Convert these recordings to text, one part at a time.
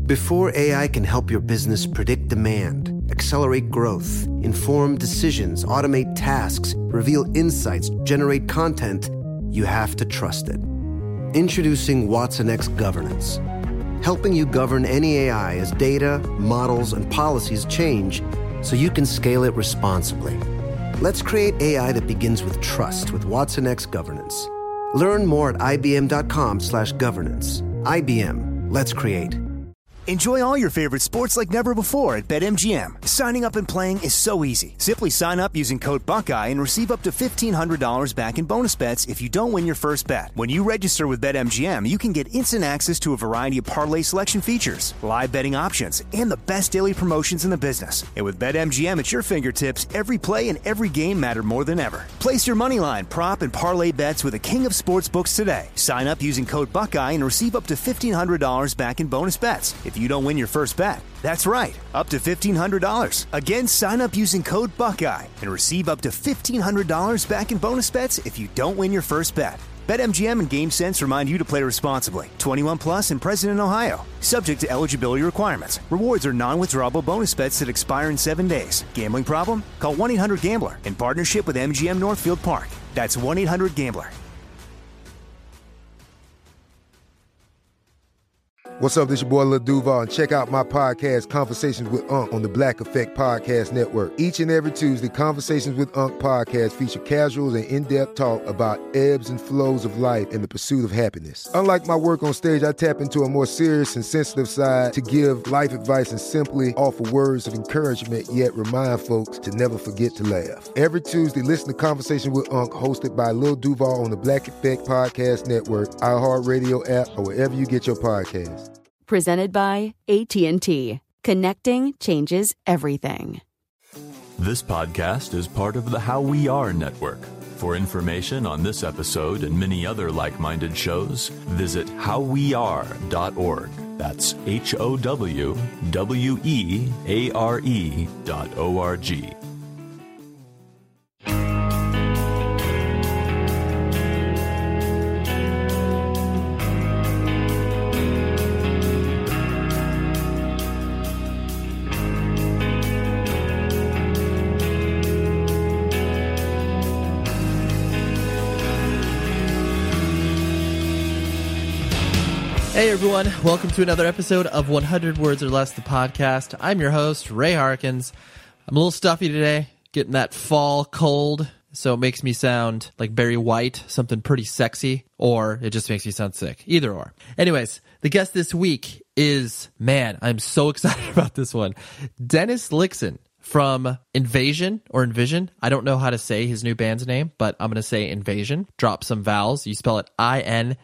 Before AI can help your business predict demand, accelerate growth, inform decisions, automate tasks, reveal insights, generate content, you have to trust it. Introducing watsonx Governance, helping you govern any AI as data, models, and policies change so you can scale it responsibly. Let's create AI that begins with trust with watsonx Governance. Learn more at ibm.com/governance. IBM. Let's create. Enjoy all your favorite sports like never before at BetMGM. Signing up and playing is so easy. Simply sign up using code Buckeye and receive up to $1,500 back in bonus bets if you don't win your first bet. When you register with BetMGM, you can get instant access to a variety of parlay selection features, live betting options, and the best daily promotions in the business. And with BetMGM at your fingertips, every play and every game matter more than ever. Place your moneyline, prop, and parlay bets with the king of sportsbooks today. Sign up using code Buckeye and receive up to $1,500 back in bonus bets if you don't win your first bet. That's right, up to $1,500. Again, sign up using code Buckeye and receive up to $1,500 back in bonus bets if you don't win your first bet. BetMGM and GameSense remind you to play responsibly. 21 plus and present in Ohio. Subject to eligibility requirements. Rewards are non-withdrawable bonus bets that expire in 7 days. Gambling problem? Call 1-800-GAMBLER in partnership with MGM Northfield Park. That's 1-800-GAMBLER. What's up, this your boy Lil Duval, and check out my podcast, Conversations with Unc, on the Black Effect Podcast Network. Each and every Tuesday, Conversations with Unc podcast feature casual and in-depth talk about ebbs and flows of life and the pursuit of happiness. Unlike my work on stage, I tap into a more serious and sensitive side to give life advice and simply offer words of encouragement, yet remind folks to never forget to laugh. Every Tuesday, listen to Conversations with Unc, hosted by Lil Duval on the Black Effect Podcast Network, iHeartRadio app, or wherever you get your podcasts. Presented by AT&T. Connecting changes everything. This podcast is part of the How We Are network. For information on this episode and many other like-minded shows, visit howweare.org. That's HOWWEARE.org. Hey everyone, welcome to another episode of 100 Words or Less, the podcast. I'm your host, Ray Harkins. I'm a little stuffy today, getting that fall cold, so it makes me sound like Barry White, something pretty sexy, or it just makes me sound sick. Either or. Anyways, the guest this week is, man, I'm so excited about this one, Dennis Lyxzén from Invasion or Envision. I don't know how to say his new band's name, but I'm going to say Invasion. Drop some vowels. You spell it INVSN.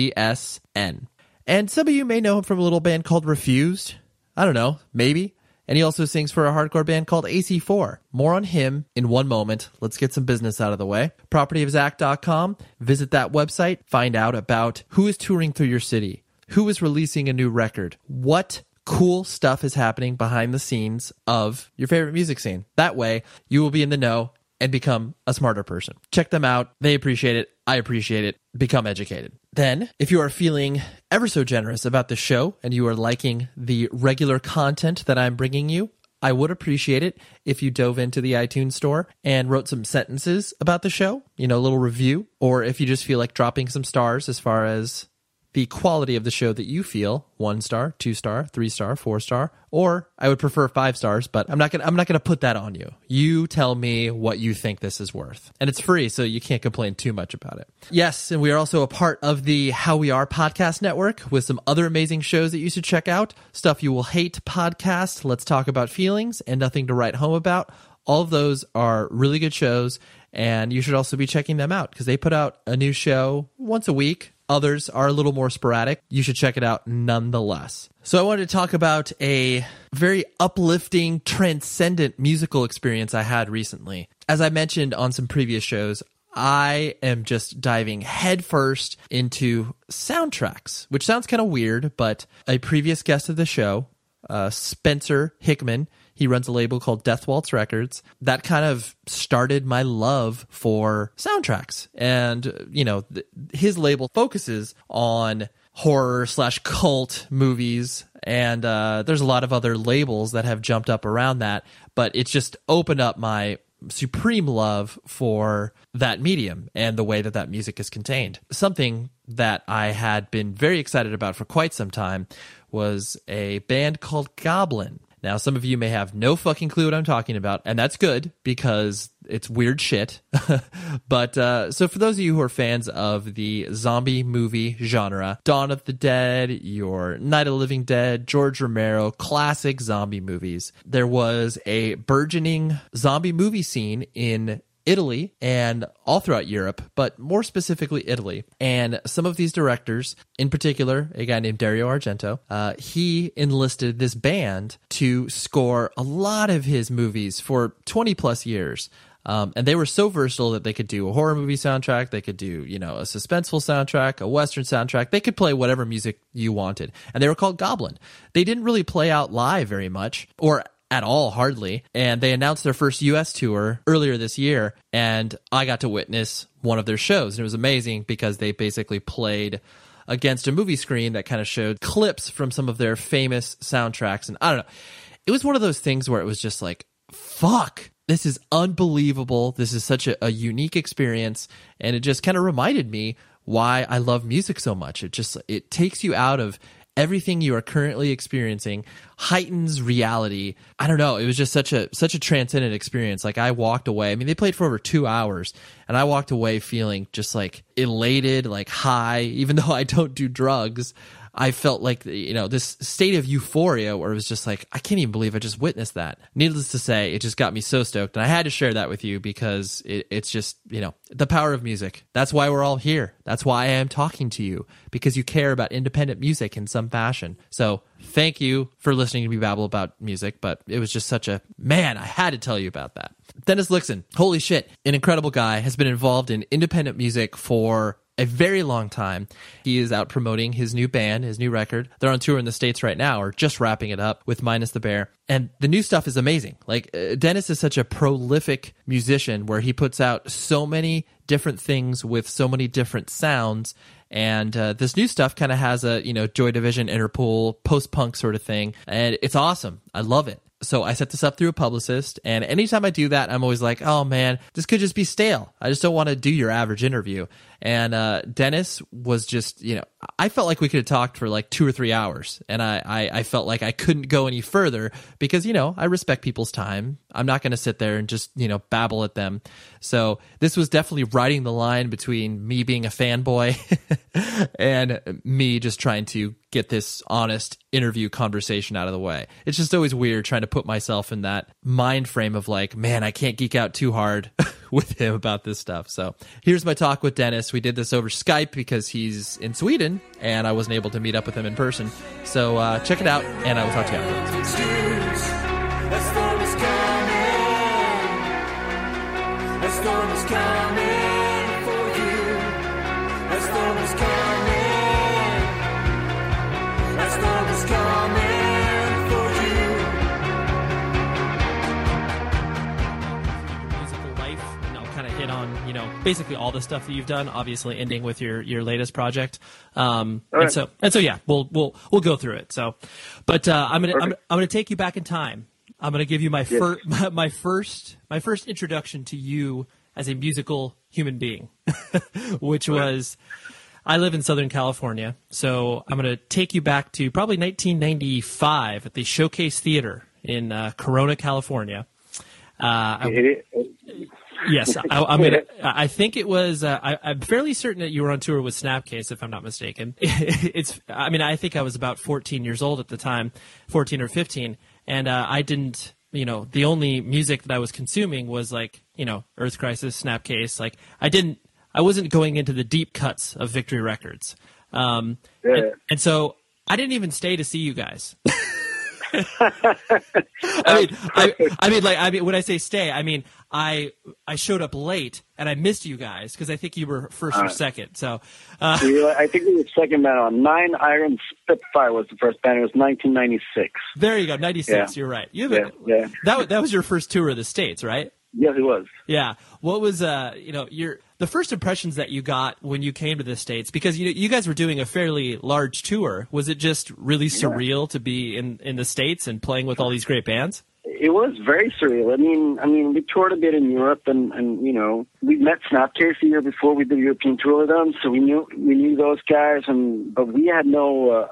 And some of you may know him from a little band called Refused. I don't know, maybe. And he also sings for a hardcore band called AC4. More on him in one moment. Let's get some business out of the way. PropertyofZach.com. Visit that website. Find out about who is touring through your city, who is releasing a new record, what cool stuff is happening behind the scenes of your favorite music scene. That way, you will be in the know and become a smarter person. Check them out. They appreciate it. I appreciate it. Become educated. Then, if you are feeling ever so generous about the show and you are liking the regular content that I'm bringing you, I would appreciate it if you dove into the iTunes store and wrote some sentences about the show, a little review, or if you just feel like dropping some stars as far as the quality of the show that you feel, 1 star, 2 star, 3 star, 4 star, or I would prefer 5 stars, but I'm not gonna put that on you. You tell me what you think this is worth. And it's free, so you can't complain too much about it. Yes, and we are also a part of the How We Are podcast network with some other amazing shows that you should check out. Stuff You Will Hate podcast, Let's Talk About Feelings, and Nothing to Write Home About. All of those are really good shows, and you should also be checking them out because they put out a new show once a week. Others are a little more sporadic. You should check it out nonetheless. So I wanted to talk about a very uplifting, transcendent musical experience I had recently. As I mentioned on some previous shows, I am just diving headfirst into soundtracks, which sounds kind of weird, but a previous guest of the show, Spencer Hickman, he runs a label called Death Waltz Records. That kind of started my love for soundtracks. And, his label focuses on horror/cult movies And there's a lot of other labels that have jumped up around that, but it's just opened up my supreme love for that medium and the way that that music is contained. Something that I had been very excited about for quite some time was a band called Goblin. Now, some of you may have no fucking clue what I'm talking about, and that's good because it's weird shit. But so for those of you who are fans of the zombie movie genre, Dawn of the Dead, your Night of the Living Dead, George Romero, classic zombie movies, there was a burgeoning zombie movie scene in Italy and all throughout Europe, but more specifically Italy. And some of these directors, in particular, a guy named Dario Argento, he enlisted this band to score a lot of his movies for 20 plus years. And they were so versatile that they could do a horror movie soundtrack, they could do, you know, a suspenseful soundtrack, a Western soundtrack, they could play whatever music you wanted. And they were called Goblin. They didn't really play out live very much, or at all, hardly. And they announced their first U.S. tour earlier this year, and I got to witness one of their shows. And it was amazing because they basically played against a movie screen that kind of showed clips from some of their famous soundtracks. And I don't know. It was one of those things where it was just like, fuck, this is unbelievable. This is such a unique experience. And it just kind of reminded me why I love music so much. It takes you out of everything you are currently experiencing, heightens reality. I don't know. It was just such a transcendent experience. Like, I walked away. I mean, they played for over 2 hours, and I walked away feeling just like elated, like high. Even though I don't do drugs, I felt like, you know, this state of euphoria where it was just like, I can't even believe I just witnessed that. Needless to say, it just got me so stoked. And I had to share that with you because it's just, you know, the power of music. That's why we're all here. That's why I am talking to you, because you care about independent music in some fashion. So thank you for listening to me babble about music, but it was just such a, man, I had to tell you about that. Dennis Lyxzén, holy shit, an incredible guy, has been involved in independent music for a very long time. He is out promoting his new band, his new record. They're on tour in the States right now, or just wrapping it up with Minus the Bear. And the new stuff is amazing. Like, Dennis is such a prolific musician where he puts out so many different things with so many different sounds. And this new stuff kind of has a, you know, Joy Division, Interpol, post-punk sort of thing. And it's awesome. I love it. So I set this up through a publicist, and anytime I do that, I'm always like, oh man, this could just be stale. I just don't want to do your average interview. And Dennis was just, you know, I felt like we could have talked for like 2 or 3 hours, and I felt like I couldn't go any further because, you know, I respect people's time. I'm not going to sit there and just, you know, babble at them. So this was definitely riding the line between me being a fanboy and me just trying to get this honest interview conversation out of the way. It's just always weird trying to put myself in that mind frame of like, man, I can't geek out too hard with him about this stuff. So here's my talk with Dennis. We did this over Skype because he's in Sweden and I wasn't able to meet up with him in person. So check it out, and I will talk to you afterwards. Basically all the stuff that you've done, obviously ending with your latest project. And so yeah, we'll go through it. So, but I'm gonna take you back in time. I'm gonna give you my first introduction to you as a musical human being, which was, I live in Southern California. So I'm gonna take you back to probably 1995 at the Showcase Theater in Corona, California. Yes, I think it was. I'm fairly certain that you were on tour with Snapcase, if I'm not mistaken. I think I was about 14 years old at the time, 14 or 15, and I didn't. You know, the only music that I was consuming was like, you know, Earth Crisis, Snapcase. Like, I wasn't going into the deep cuts of Victory Records, and so I didn't even stay to see you guys. When I say stay, I mean I showed up late and I missed you guys because I think you were first or second. So I think we were second band on. Nine Iron Spitfire was the first band. It was 1996. There you go, 96. Yeah. You're right. That was your first tour of the States, right? Yes, it was. Yeah. What was the first impressions that you got when you came to the States? Because you guys were doing a fairly large tour. Was it just really surreal to be in the States and playing with all these great bands? It was very surreal. I mean, we toured a bit in Europe, and we met Snapcase the year before we did the European tour with them, so we knew those guys, but we had no.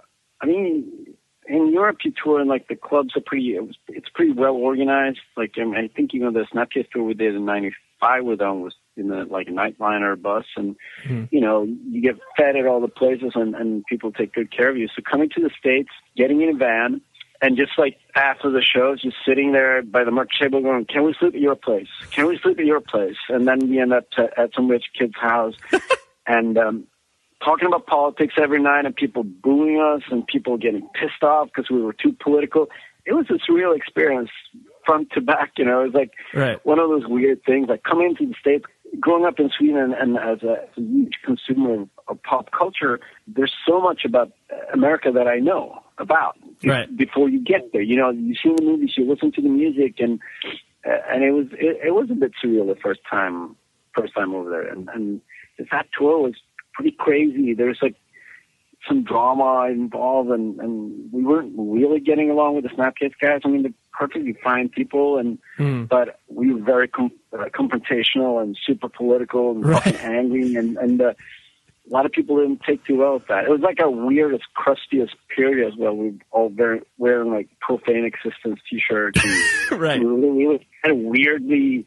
In Europe, you tour and like the clubs are it's pretty well organized. Like I think the Snapcase tour we did in '95 with them was in a Nightliner bus, and you get fed at all the places, and people take good care of you. So coming to the States, getting in a van. And just like after the shows, just sitting there by the merch table going, "Can we sleep at your place? Can we sleep at your place?" And then we end up at some rich kid's house and talking about politics every night, and people booing us and people getting pissed off because we were too political. It was a surreal experience front to back. It was like one of those weird things. Like coming into the States, growing up in Sweden and as a huge consumer of pop culture, there's so much about America that I know about before you get there. You see the movies, you listen to the music, and it was a bit surreal the first time over there. And that tour was pretty crazy. There's like some drama involved, and we weren't really getting along with the Snapcase guys. I mean, they're perfectly fine people, but we were very confrontational and super political and fucking angry, and a lot of people didn't take too well with that. It was like our weirdest, crustiest period as well. We were all wearing like Profane Existence t-shirts. And we were kind of weirdly,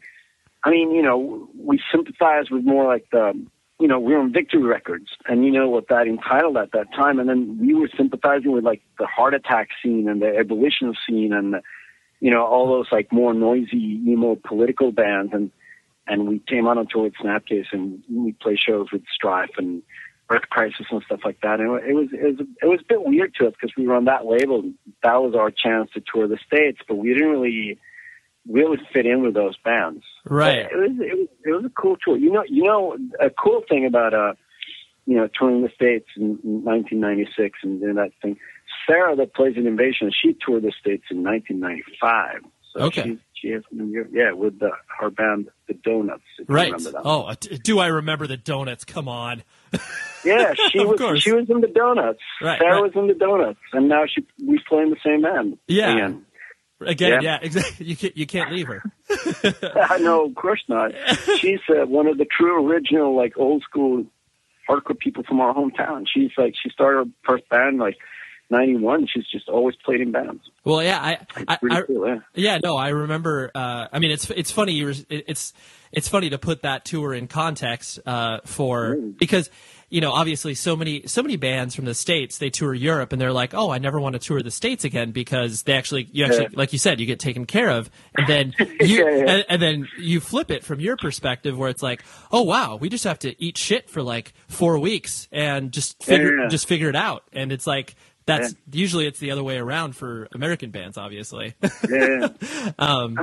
we sympathized with more like we were on Victory Records, and what that entitled at that time. And then we were sympathizing with like the Heart Attack scene and the Abolition scene and, all those like more noisy, emo political bands. And we came out on tour with Snapcase, and we play shows with Strife and Earth Crisis and stuff like that. And it was a bit weird to us because we were on that label. That was our chance to tour the States, but we didn't really fit in with those bands. Right. It was a cool tour. A cool thing about touring the States in 1996 and doing that thing. Sarah, that plays in Invasion, she toured the States in 1995. So okay. She has with her band, The Donuts. If you remember that. Oh, do I remember The Donuts? Come on. Yeah, she was in The Donuts. Right, Sarah was in The Donuts, and now we play in the same band. Yeah. Again, exactly. You can't leave her. No, of course not. She's one of the true original, like old school hardcore people from our hometown. She started her first band like 91. She's just always played in bands. Well, yeah, cool, I remember. It's funny. It's funny to put that tour in context because obviously so many bands from the States, they tour Europe and they're like, oh, I never want to tour the States again because you like you said, you get taken care of, and then and then you flip it from your perspective where it's like, oh wow, we just have to eat shit for like 4 weeks and just figure it out, and it's like. Usually it's the other way around for American bands, obviously. Yeah. It's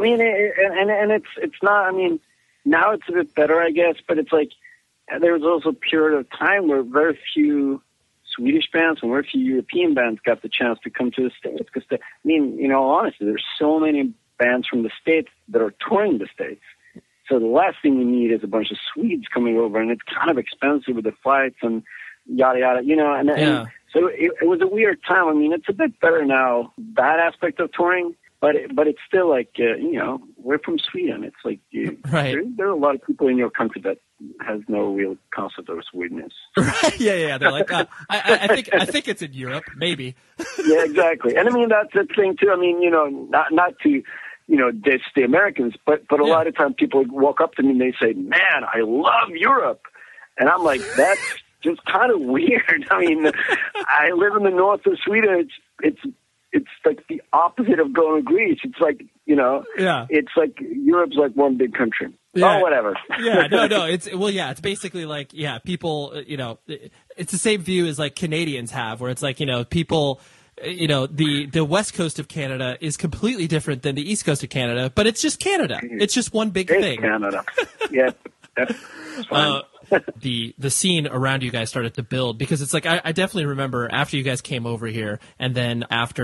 not. I mean, now it's a bit better, I guess, but it's like there was also a period of time where very few Swedish bands and very few European bands got the chance to come to the States because, honestly, there's so many bands from the States that are touring the States. So the last thing you need is a bunch of Swedes coming over, and it's kind of expensive with the flights and yada yada, and so it was a weird time. I mean, it's a bit better now, that aspect of touring, but it's still like, we're from Sweden. It's like, there are a lot of people in your country that has no real concept of Swedenness. Right. Yeah. They're like, I think it's in Europe, maybe. Yeah, exactly. And I mean, that's the thing too. I mean, not to, diss the Americans, but a lot of times people walk up to me and they say, man, I love Europe. And I'm like, that's just kind of weird. I mean, I live in the north of Sweden. It's like the opposite of going to Greece. It's like, it's like Europe's like one big country. Yeah. Oh, whatever. Yeah, no. It's basically like, people, it's the same view as like Canadians have, where it's like, people, the west coast of Canada is completely different than the east coast of Canada, but it's just Canada. It's just one big thing. Canada. Yeah. It's fine. The scene around you guys started to build because it's like I definitely remember after you guys came over here and then after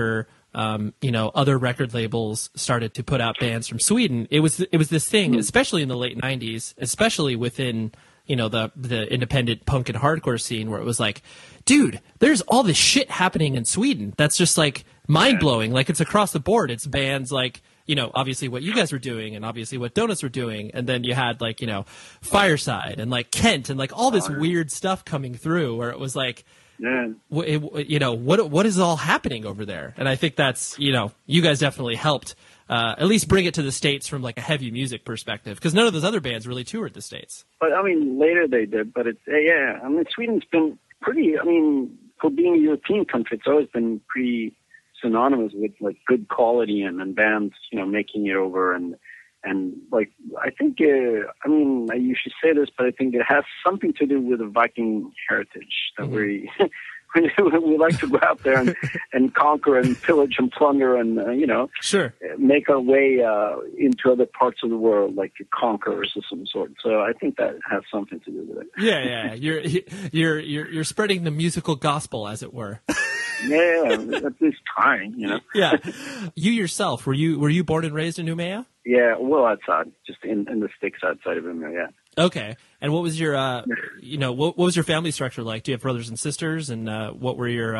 other record labels started to put out bands from Sweden, it was this thing, especially in the late 90s, especially within, the independent punk and hardcore scene, where it was like, dude, there's all this shit happening in Sweden that's just like mind blowing. Like, it's across the board. It's bands like, obviously what you guys were doing, and obviously what Donuts were doing, and then you had like, Fireside and like Kent and like all this weird stuff coming through, where it was like, what is all happening over there? And I think that's, you guys definitely helped at least bring it to the States from like a heavy music perspective, because none of those other bands really toured the States. But I mean, later they did. But it's I mean, Sweden's been pretty. I mean, for being a European country, it's always been pretty synonymous with like good quality and bands, making it over and like I think I mean, I usually say this, but I think it has something to do with the Viking heritage that we like to go out there and conquer and pillage and plunder and sure, make our way into other parts of the world like conquerors of some sort. So I think that has something to do with it. Yeah. You're spreading the musical gospel, as it were. Yeah, at this time, Yeah. You yourself, were you born and raised in Umeå? Yeah, well, outside, just in the sticks outside of Umeå. Yeah. Okay. And what was your, what was your family structure like? Do you have brothers and sisters? And what were your?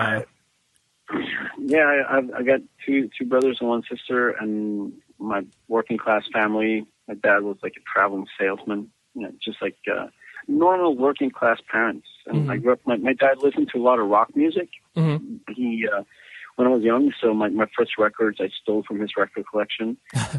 Yeah, I got two brothers and one sister, and my working class family. My dad was like a traveling salesman, just like normal working class parents. And I grew up. My dad listened to a lot of rock music. Mm-hmm. He, when I was young, so my first records I stole from his record collection.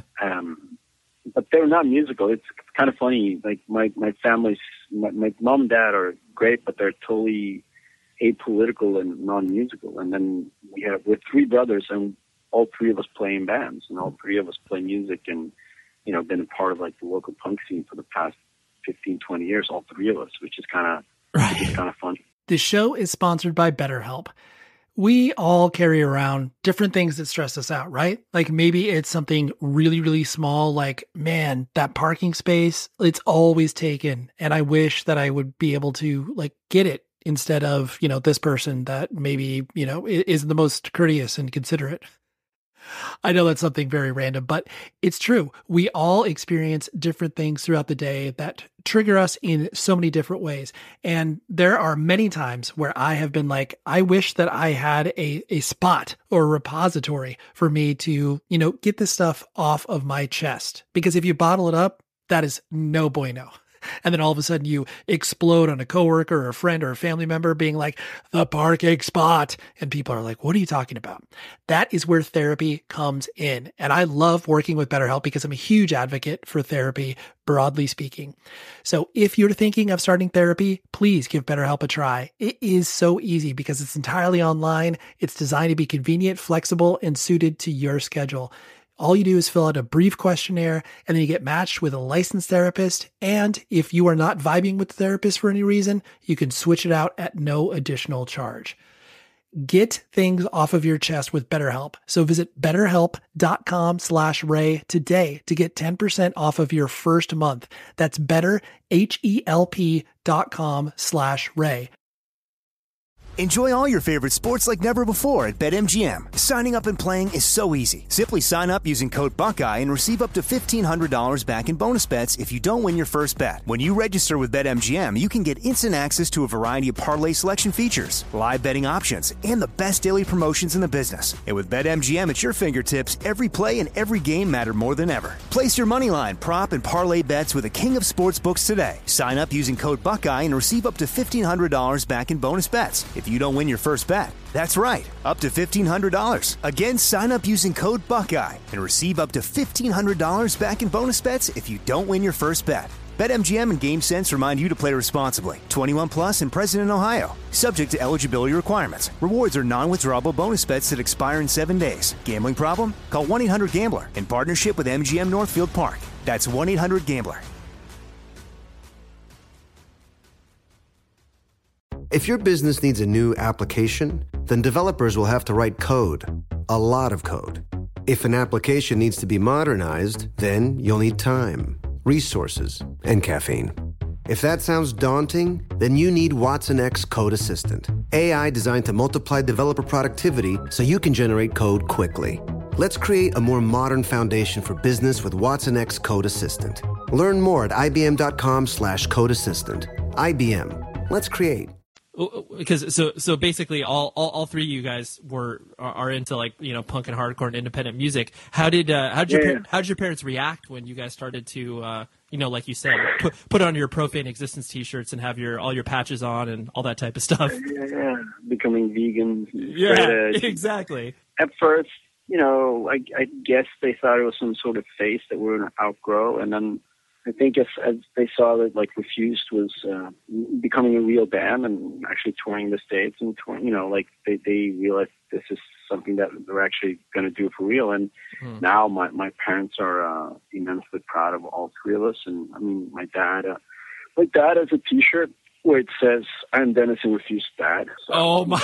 But they're not musical. It's kind of funny. Like my family's, my mom and dad are great, but they're totally apolitical and non-musical. And then we're three brothers, and all three of us play in bands, and all three of us play music, and been a part of like the local punk scene for the past 15, 20 years. All three of us, which is kind of fun. The show is sponsored by BetterHelp. We all carry around different things that stress us out, right? Like maybe it's something really, really small, like, man, that parking space, it's always taken. And I wish that I would be able to like get it instead of, this person that maybe, isn't the most courteous and considerate. I know that's something very random, but it's true. We all experience different things throughout the day that trigger us in so many different ways. And there are many times where I have been like, I wish that I had a spot or a repository for me to, get this stuff off of my chest. Because if you bottle it up, that is no bueno. And then all of a sudden you explode on a coworker or a friend or a family member being like, the parking spot. And people are like, what are you talking about? That is where therapy comes in. And I love working with BetterHelp because I'm a huge advocate for therapy, broadly speaking. So if you're thinking of starting therapy, please give BetterHelp a try. It is so easy because it's entirely online. It's designed to be convenient, flexible, and suited to your schedule. All you do is fill out a brief questionnaire, and then you get matched with a licensed therapist. And if you are not vibing with the therapist for any reason, you can switch it out at no additional charge. Get things off of your chest with BetterHelp. So visit BetterHelp.com/Ray today to get 10% off of your first month. That's BetterHelp.com/Ray. Enjoy all your favorite sports like never before at BetMGM. Signing up and playing is so easy. Simply sign up using code Buckeye and receive up to $1,500 back in bonus bets if you don't win your first bet. When you register with BetMGM, you can get instant access to a variety of parlay selection features, live betting options, and the best daily promotions in the business. And with BetMGM at your fingertips, every play and every game matter more than ever. Place your moneyline, prop, and parlay bets with the king of sportsbooks today. Sign up using code Buckeye and receive up to $1,500 back in bonus bets if you don't win your first bet. That's right, up to $1,500. Again, sign up using code Buckeye and receive up to $1,500 back in bonus bets if you don't win your first bet. BetMGM and GameSense remind you to play responsibly. 21 plus and present in Ohio. Subject to eligibility requirements. Rewards are non-withdrawable bonus bets that expire in 7 days. Gambling problem? Call 1-800-GAMBLER in partnership with MGM Northfield Park. That's 1-800-GAMBLER. If your business needs a new application, then developers will have to write code, a lot of code. If an application needs to be modernized, then you'll need time, resources, and caffeine. If that sounds daunting, then you need Watson X Code Assistant. AI designed to multiply developer productivity so you can generate code quickly. Let's create a more modern foundation for business with Watson X Code Assistant. Learn more at ibm.com/code assistant. IBM. Let's create. Because so basically all three of you guys are into, like, you know, punk and hardcore and independent music. How did your parents react when you guys started to you know, like you said, put on your Profane Existence t-shirts and have all your patches on and all that type of stuff? Yeah. Becoming vegans. Yeah, exactly. At first, you know, I guess they thought it was some sort of phase that we were going to outgrow. And then I think as they saw that, like, Refused was becoming a real band and actually touring the States and touring, you know, like, they realized this is something that they're actually going to do for real. And now my parents are immensely proud of all three of us. And I mean, my dad has a T-shirt where it says, "I'm Dennis and Refused Dad." So, oh my.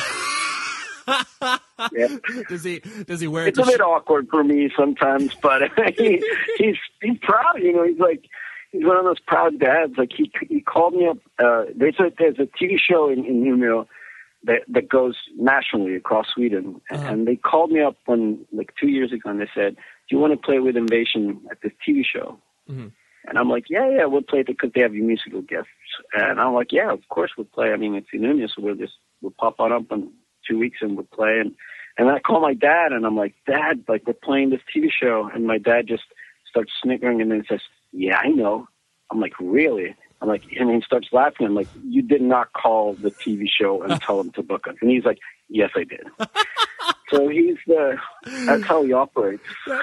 Yeah. Does he wear it? It's a bit awkward for me sometimes, but he's proud. You know, he's one of those proud dads. Like he called me up. There's a TV show in Umeå that goes nationally across Sweden, and they called me up 2 years ago, and they said, "Do you want to play with Invasion at this TV show?" Mm-hmm. And I'm like, yeah, we'll play it because they have musical guests. And I'm like, yeah, of course we'll play. I mean, it's in Umeå, so we'll pop on up in 2 weeks and we'll play. And I call my dad, and I'm like, "Dad, like, we're playing this TV show." And my dad just starts snickering and then says, "Yeah, I know." I'm like, "Really?" I'm like, and he starts laughing. I'm like, "You did not call the TV show and tell him to book us." And he's like, "Yes, I did." So that's how he operates.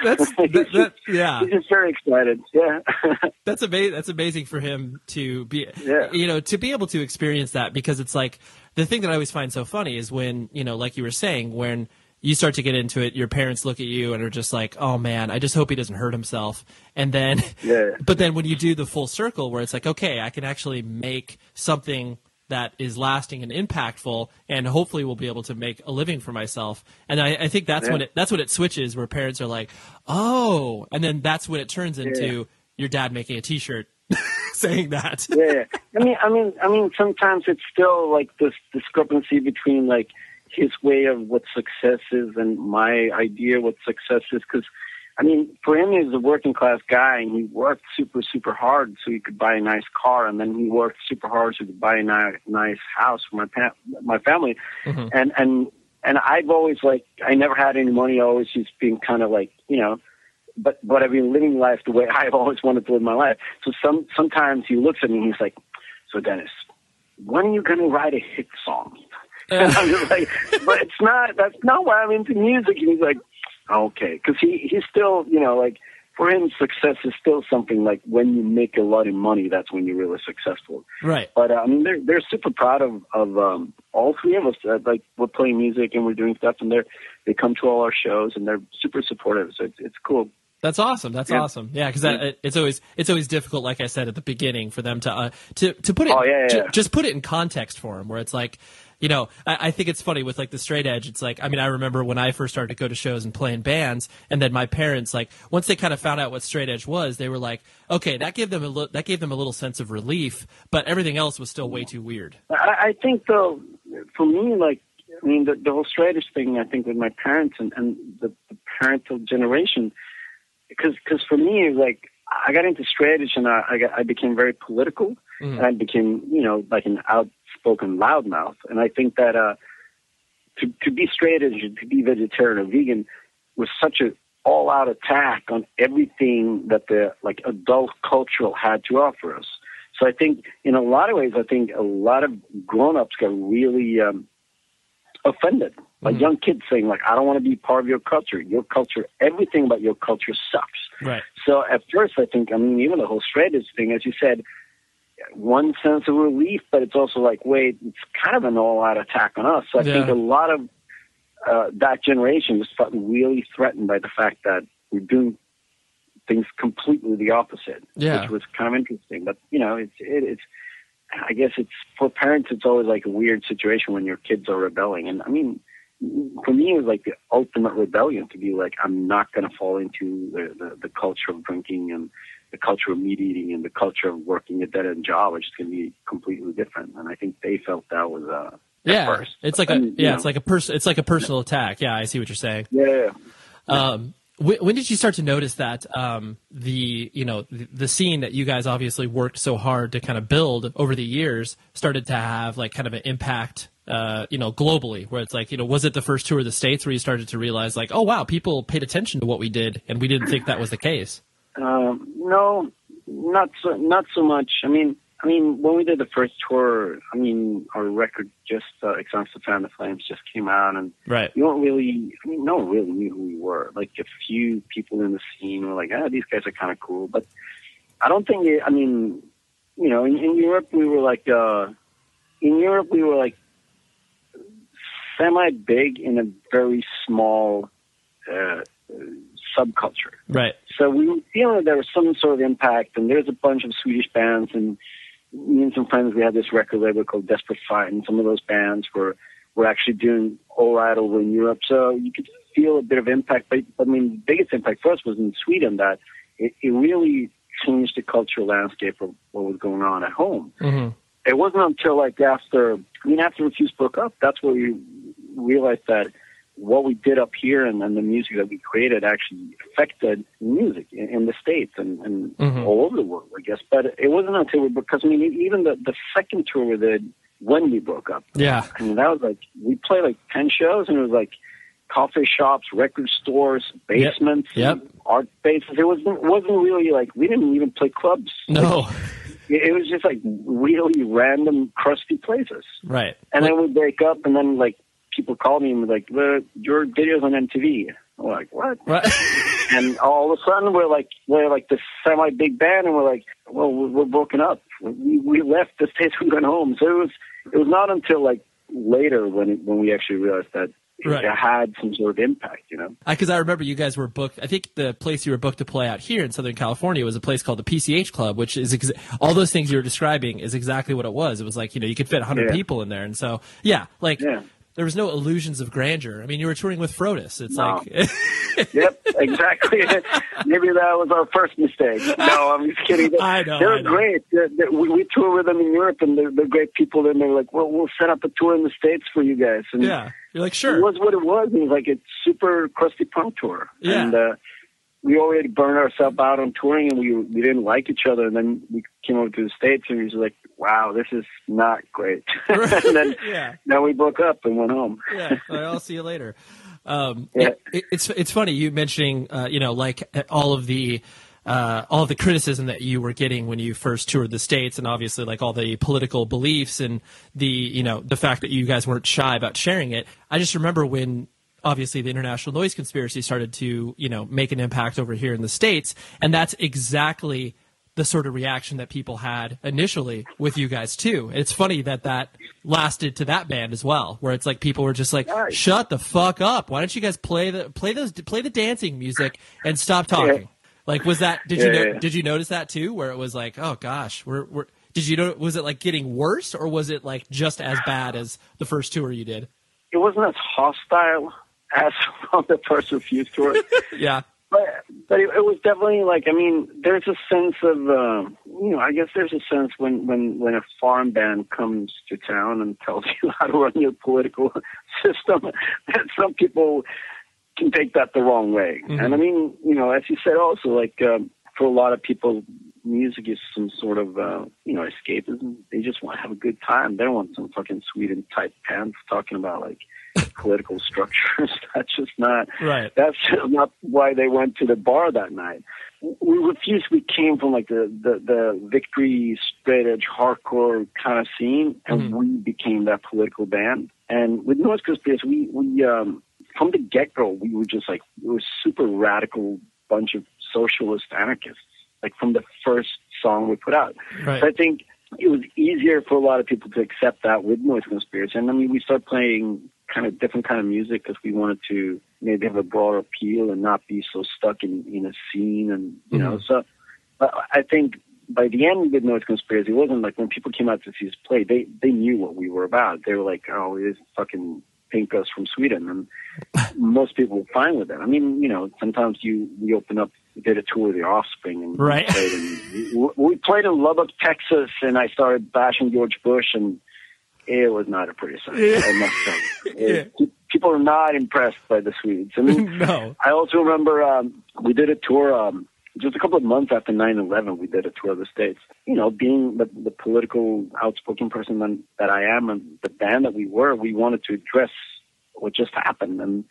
Yeah. He's just very excited. Yeah. That's amazing for him to be, you know, to be able to experience that, because it's like, the thing that I always find so funny is when, you know, like you were saying, when you start to get into it, your parents look at you and are just like, "Oh man, I just hope he doesn't hurt himself." And then, but then when you do the full circle where it's like, okay, I can actually make something that is lasting and impactful, and hopefully will be able to make a living for myself. And I think that's when it switches, where parents are like, "Oh," and then that's when it turns into your dad making a T-shirt saying that. Yeah. I mean, sometimes it's still like this discrepancy between, like, his way of what success is and my idea what success is. Because, I mean, for him, he's a working class guy, and he worked super, super hard so he could buy a nice car, and then he worked super hard so he could buy a nice house for my family. Mm-hmm. And I've always, like, I never had any money, always just being kind of like, you know, but I've been living life the way I've always wanted to live my life. So sometimes he looks at me and he's like, "So Dennis, when are you going to write a hit song?" And I'm just like, "But that's not why I'm into music." And he's like, "Okay." Because he's still, you know, like, for him, success is still something like when you make a lot of money, that's when you're really successful. Right. But, I mean, they're super proud of all three of us. Like, we're playing music and we're doing stuff, and they come to all our shows, and they're super supportive. So it's cool. That's awesome. That's awesome. Yeah, because it's always difficult, like I said at the beginning, for them to put it just put it in context for them, where it's like, you know, I think it's funny with, like, the straight edge. It's like, I mean, I remember when I first started to go to shows and play in bands, and then my parents, like, once they kind of found out what straight edge was, they were like, okay, that gave them a little sense of relief, but everything else was still way too weird. I think, though, for me, like, I mean, the whole straight edge thing, I think, with my parents and the parental generation, because for me, like, I got into straight edge and I became very political, and I became, you know, like an outspoken loudmouth. And I think that to be straight edge, to be vegetarian or vegan, was such an all-out attack on everything that the, like, adult cultural had to offer us. So I think, in a lot of ways, I think a lot of grown-ups got really offended by young kids saying, like, "I don't want to be part of your culture. Your culture, everything about your culture sucks." Right. So at first, I think, I mean, even the whole straight edge thing, as you said, one sense of relief, but it's also like, wait, it's kind of an all-out attack on us. So I think a lot of that generation was really threatened by the fact that we're doing things completely the opposite, which was kind of interesting. But, you know, it's I guess it's, for parents, it's always like a weird situation when your kids are rebelling. And I mean, for me, it was like the ultimate rebellion to be like, I'm not going to fall into the culture of drinking and the culture of meat eating and the culture of working a dead-end job, which is going to be completely different. And I think they felt that was Yeah, first. it's like it's like a personal attack. Yeah, I see what you're saying. Yeah. When did you start to notice that the scene that you guys obviously worked so hard to kind of build over the years started to have like kind of an impact, globally, where it's like, was it the first tour of the States where you started to realize like, oh wow, people paid attention to what we did and we didn't think that was the case? No, not so much. I mean, when we did the first tour, our record just, Examples to Fan the Flames just came out, and right. No one really knew who we were. Like a few people in the scene were like, these guys are kind of cool. But I don't think in Europe we were like, semi-big in a very small, subculture. Right. So we were feeling there was some sort of impact, and there's a bunch of Swedish bands, and me and some friends, we had this record label called Desperate Fight, and some of those bands were actually doing all right over in Europe. So you could feel a bit of impact. But the biggest impact for us was in Sweden, that it really changed the cultural landscape of what was going on at home. Mm-hmm. It wasn't until like after Refuse broke up, that's where we realized that what we did up here and the music that we created actually affected music in the States and mm-hmm. all over the world, I guess. But it wasn't until because even the second tour we did when we broke up. Yeah. That was like, we played like 10 shows, and it was like coffee shops, record stores, basements, yep. art spaces. It wasn't really like, we didn't even play clubs. No. It was just like really random, crusty places. Right. And then we break up, and then like, people called me and were like, your video's on MTV. I'm like, what? Right. And all of a sudden we're like this semi-big band, and we're like, well, we're broken up. We left the States, we went home. So it was not until like later when we actually realized that right. it had some sort of impact, Because I remember you guys were booked. I think the place you were booked to play out here in Southern California was a place called the PCH Club, which is all those things you were describing is exactly what it was. It was like, you could fit 100 people in there. And so, there was no illusions of grandeur. You were touring with Frodis. It's like... Yep, exactly. Maybe that was our first mistake. No, I'm just kidding. I know. They're great. We tour with them in Europe, and they're great people. And they're like, well, we'll set up a tour in the States for you guys. And yeah, you're like, sure. It was what it was. It was like a super crusty punk tour. Yeah. And we already burned ourselves out on touring, and we didn't like each other. And then we came over to the States, and we was like, wow, this is not great. And then, then we broke up and went home. Yeah, I'll see you later. It's funny you mentioning, like all of the criticism that you were getting when you first toured the States, and obviously like all the political beliefs and the fact that you guys weren't shy about sharing it. I just remember when obviously the International Noise Conspiracy started to, make an impact over here in the States, and that's exactly the sort of reaction that people had initially with you guys too. It's funny that lasted to that band as well, where it's like people were just like, "Shut the fuck up! Why don't you guys play the dancing music and stop talking?" Yeah. Like, was that? Did you notice that too? Where it was like, "Oh gosh, did you know? Was it like getting worse, or was it like just as bad as the first tour you did?" It wasn't as hostile as on the first Refuse tour. Yeah. But it was definitely like, there's a sense of, I guess there's a sense when a foreign band comes to town and tells you how to run your political system, that some people can take that the wrong way. Mm-hmm. And as you said also, like, for a lot of people, music is some sort of, escapism. They just want to have a good time. They don't want some fucking Sweden type pants talking about like, political structures. That's just not right. That's just not why they went to the bar that night. We Refused. We came from like the victory, straight edge, hardcore kind of scene, and mm-hmm. we became that political band. And with Noise Conspiracy, we from the get go, we were just like, we were super radical bunch of socialist anarchists. Like from the first song we put out. Right. So I think it was easier for a lot of people to accept that with Noise Conspiracy. And we started playing kind of different kind of music because we wanted to maybe have a broader appeal and not be so stuck in a scene. And, so I think by the end with Noise Conspiracy, it wasn't like when people came out to see us play, they knew what we were about. They were like, oh, it is fucking Pink Us from Sweden. And most people were fine with that. Sometimes we open up, we did a tour of The Offspring, and right. we played in Lubbock, Texas, and I started bashing George Bush, and it was not a pretty sight. I must say. People are not impressed by the Swedes. I mean, no. I also remember we did a tour just a couple of months after 9/11. We did a tour of the States. You know, being the political outspoken person that I am, and the band that we were, we wanted to address what just happened. And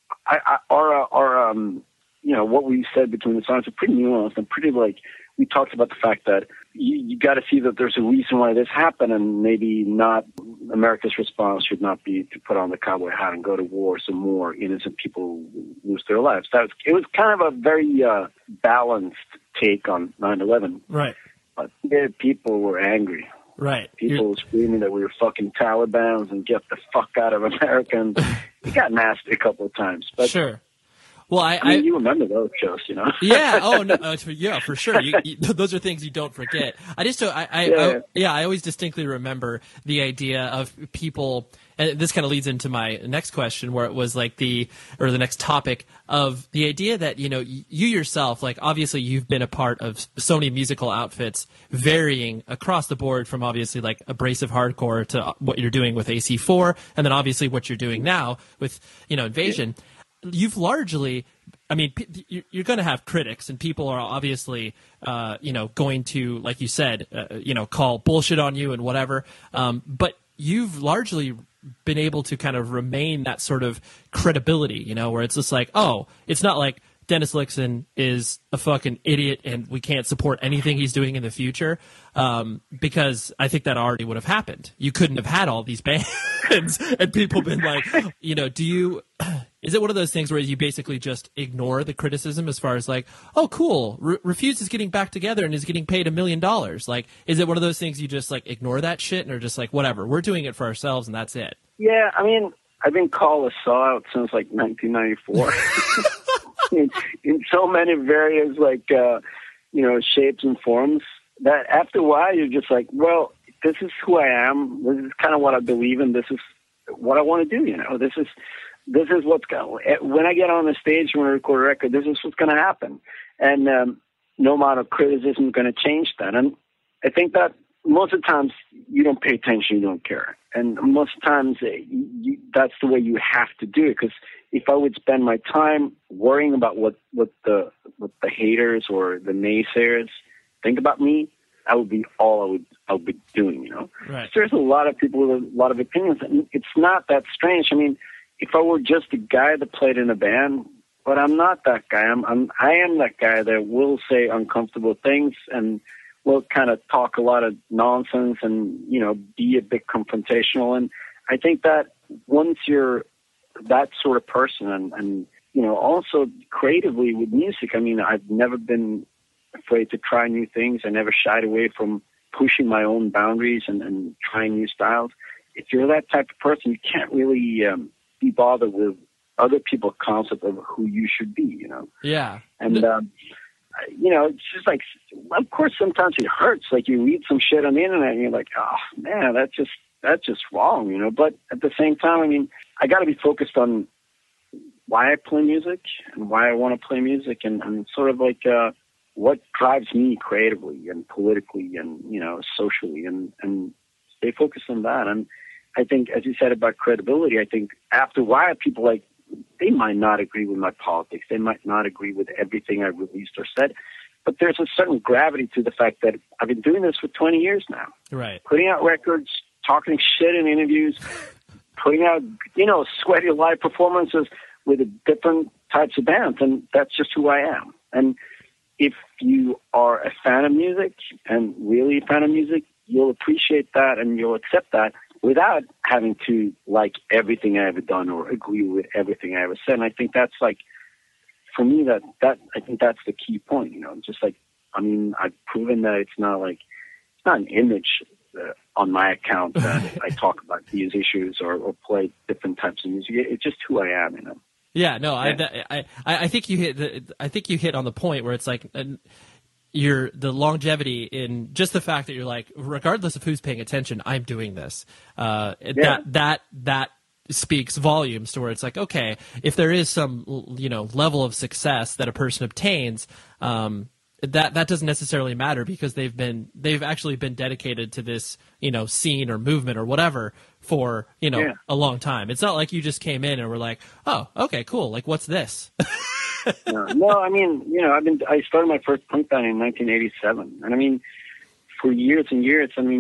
our you know, what we said between the songs are pretty nuanced and pretty we talked about the fact that you got to see that there's a reason why this happened, and maybe not America's response should not be to put on the cowboy hat and go to war so more innocent people lose their lives. It was kind of a very balanced take on 9/11. Right. But people were angry. Right. People were screaming that we were fucking Talibans and get the fuck out of America. And it got nasty a couple of times. But sure. Well, I mean, you remember those shows, you know? Yeah. Oh, no. Yeah, for sure. Those are things you don't forget. I always distinctly remember the idea of people, and this kind of leads into my next question, where it was like the next topic of the idea that, you know, you yourself, like, obviously you've been a part of so many musical outfits varying across the board from obviously like abrasive hardcore to what you're doing with AC4, and then obviously what you're doing now with, you know, Invasion. Yeah. You've largely, I mean, you're going to have critics, and people are obviously, you know, going to, like you said, you know, call bullshit on you and whatever. But you've largely been able to kind of remain that sort of credibility, you know, where it's just like, oh, it's not like Dennis Lyxzén is a fucking idiot and we can't support anything he's doing in the future, because I think that already would have happened. You couldn't have had all these bands and people been like, you know, is it one of those things where you basically just ignore the criticism as far as like, oh, cool, Refused is getting back together and is getting paid $1 million? Like, is it one of those things you just like ignore that shit and are just like, whatever, we're doing it for ourselves and that's it? Yeah, I mean, I've been called a sellout since like 1994. in so many various like you know, shapes and forms that after a while you're just like, well, this is who I am. This is kind of what I believe in. This is what I want to do. You know, this is what's going. When I get on the stage when I record a record, this is what's going to happen, and no amount of criticism is going to change that. And I think that most of the times you don't pay attention, you don't care, and most of the times that's the way you have to do it. Because if I would spend my time worrying about what the haters or the naysayers think about me, that would be all I would be doing, you know. Right. There's a lot of people with a lot of opinions, and it's not that strange. I mean, if I were just a guy that played in a band, but I'm not that guy. I am that guy that will say uncomfortable things and will kind of talk a lot of nonsense and, you know, be a bit confrontational. And I think that once you're that sort of person and you know, also creatively with music, I mean, I've never been afraid to try new things. I never shied away from pushing my own boundaries and trying new styles. If you're that type of person, you can't really be bothered with other people's concept of who you should be, you know? Yeah. And, you know, it's just like, of course, sometimes it hurts. Like you read some shit on the internet and you're like, oh man, that's just wrong, you know? But at the same time, I mean, I got to be focused on why I play music and why I want to play music and sort of like, what drives me creatively and politically and, you know, socially and stay focused on that. And I think, as you said about credibility, I think after a while, people like, they might not agree with my politics. They might not agree with everything I released or said, but there's a certain gravity to the fact that I've been doing this for 20 years now. Right. Putting out records, talking shit in interviews, putting out, you know, sweaty live performances with different types of bands. And that's just who I am. And if you are a fan of music and really a fan of music, you'll appreciate that and you'll accept that without having to like everything I ever done or agree with everything I ever said. And I think that's like, for me, that I think that's the key point, you know, just like, I mean, I've proven that it's not an image on my account that I talk about these issues or play different types of music. It's just who I am, you know. Yeah, no, yeah. I think you hit on the point where it's like the longevity in just the fact that you're like, regardless of who's paying attention, I'm doing this. That speaks volumes to where it's like, okay, if there is some, you know, level of success that a person obtains, that doesn't necessarily matter because they've actually been dedicated to this, scene or movement or whatever for, a long time. It's not like you just came in and were like, oh, okay, cool. Like, what's this? No, I mean, I started my first punk band in 1987. And I mean, for years and years, I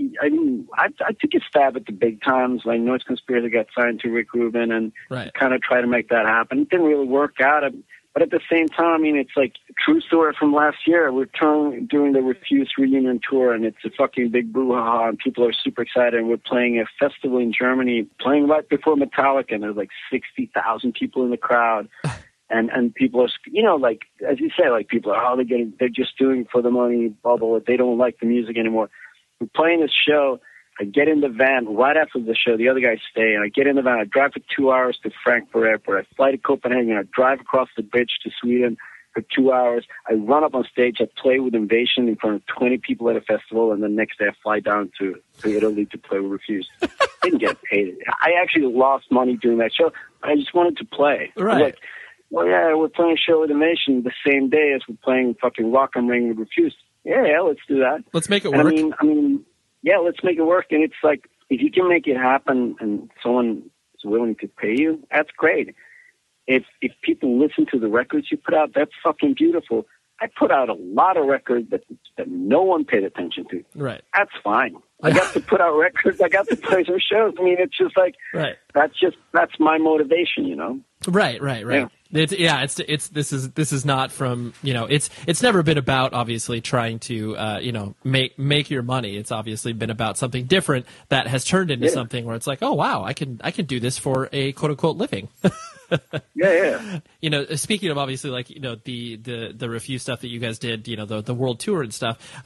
took a stab at the big times. Like Noise Conspiracy got signed to Rick Rubin and kind of tried to make that happen. It didn't really work out. But at the same time, I mean, it's like true story from last year. We're doing the Refused reunion tour, and it's a fucking big brouhaha, and people are super excited. And we're playing a festival in Germany, playing right before Metallica, and there's like 60,000 people in the crowd. And people are, like, as you say, like, people are, they're just doing it for the money, blah, blah, blah. They don't like the music anymore. We're playing this show. I get in the van right after the show. The other guys stay. And I get in the van. I drive for 2 hours to Frankfurt Airport. I fly to Copenhagen. I drive across the bridge to Sweden for 2 hours. I run up on stage. I play with Invasion in front of 20 people at a festival. And the next day I fly down to Italy to play with Refused. Didn't get paid. I actually lost money doing that show. I just wanted to play. Right. Like, well, yeah, we're playing a show with Invasion the same day as we're playing fucking Rock am Ring with Refused. Yeah, let's do that. Let's make it work. I mean, yeah, let's make it work. And it's like, if you can make it happen and someone is willing to pay you, that's great. If people listen to the records you put out, that's fucking beautiful. I put out a lot of records that no one paid attention to. Right. That's fine. I got to put out records. I got to play some shows. I mean, it's just like, that's my motivation, Right. Yeah. This is not from, it's never been about obviously trying to, make your money. It's obviously been about something different that has turned into something where it's like, oh, wow, I can do this for a quote unquote living. Yeah. Speaking of obviously like, the Refused stuff that you guys did, the world tour and stuff,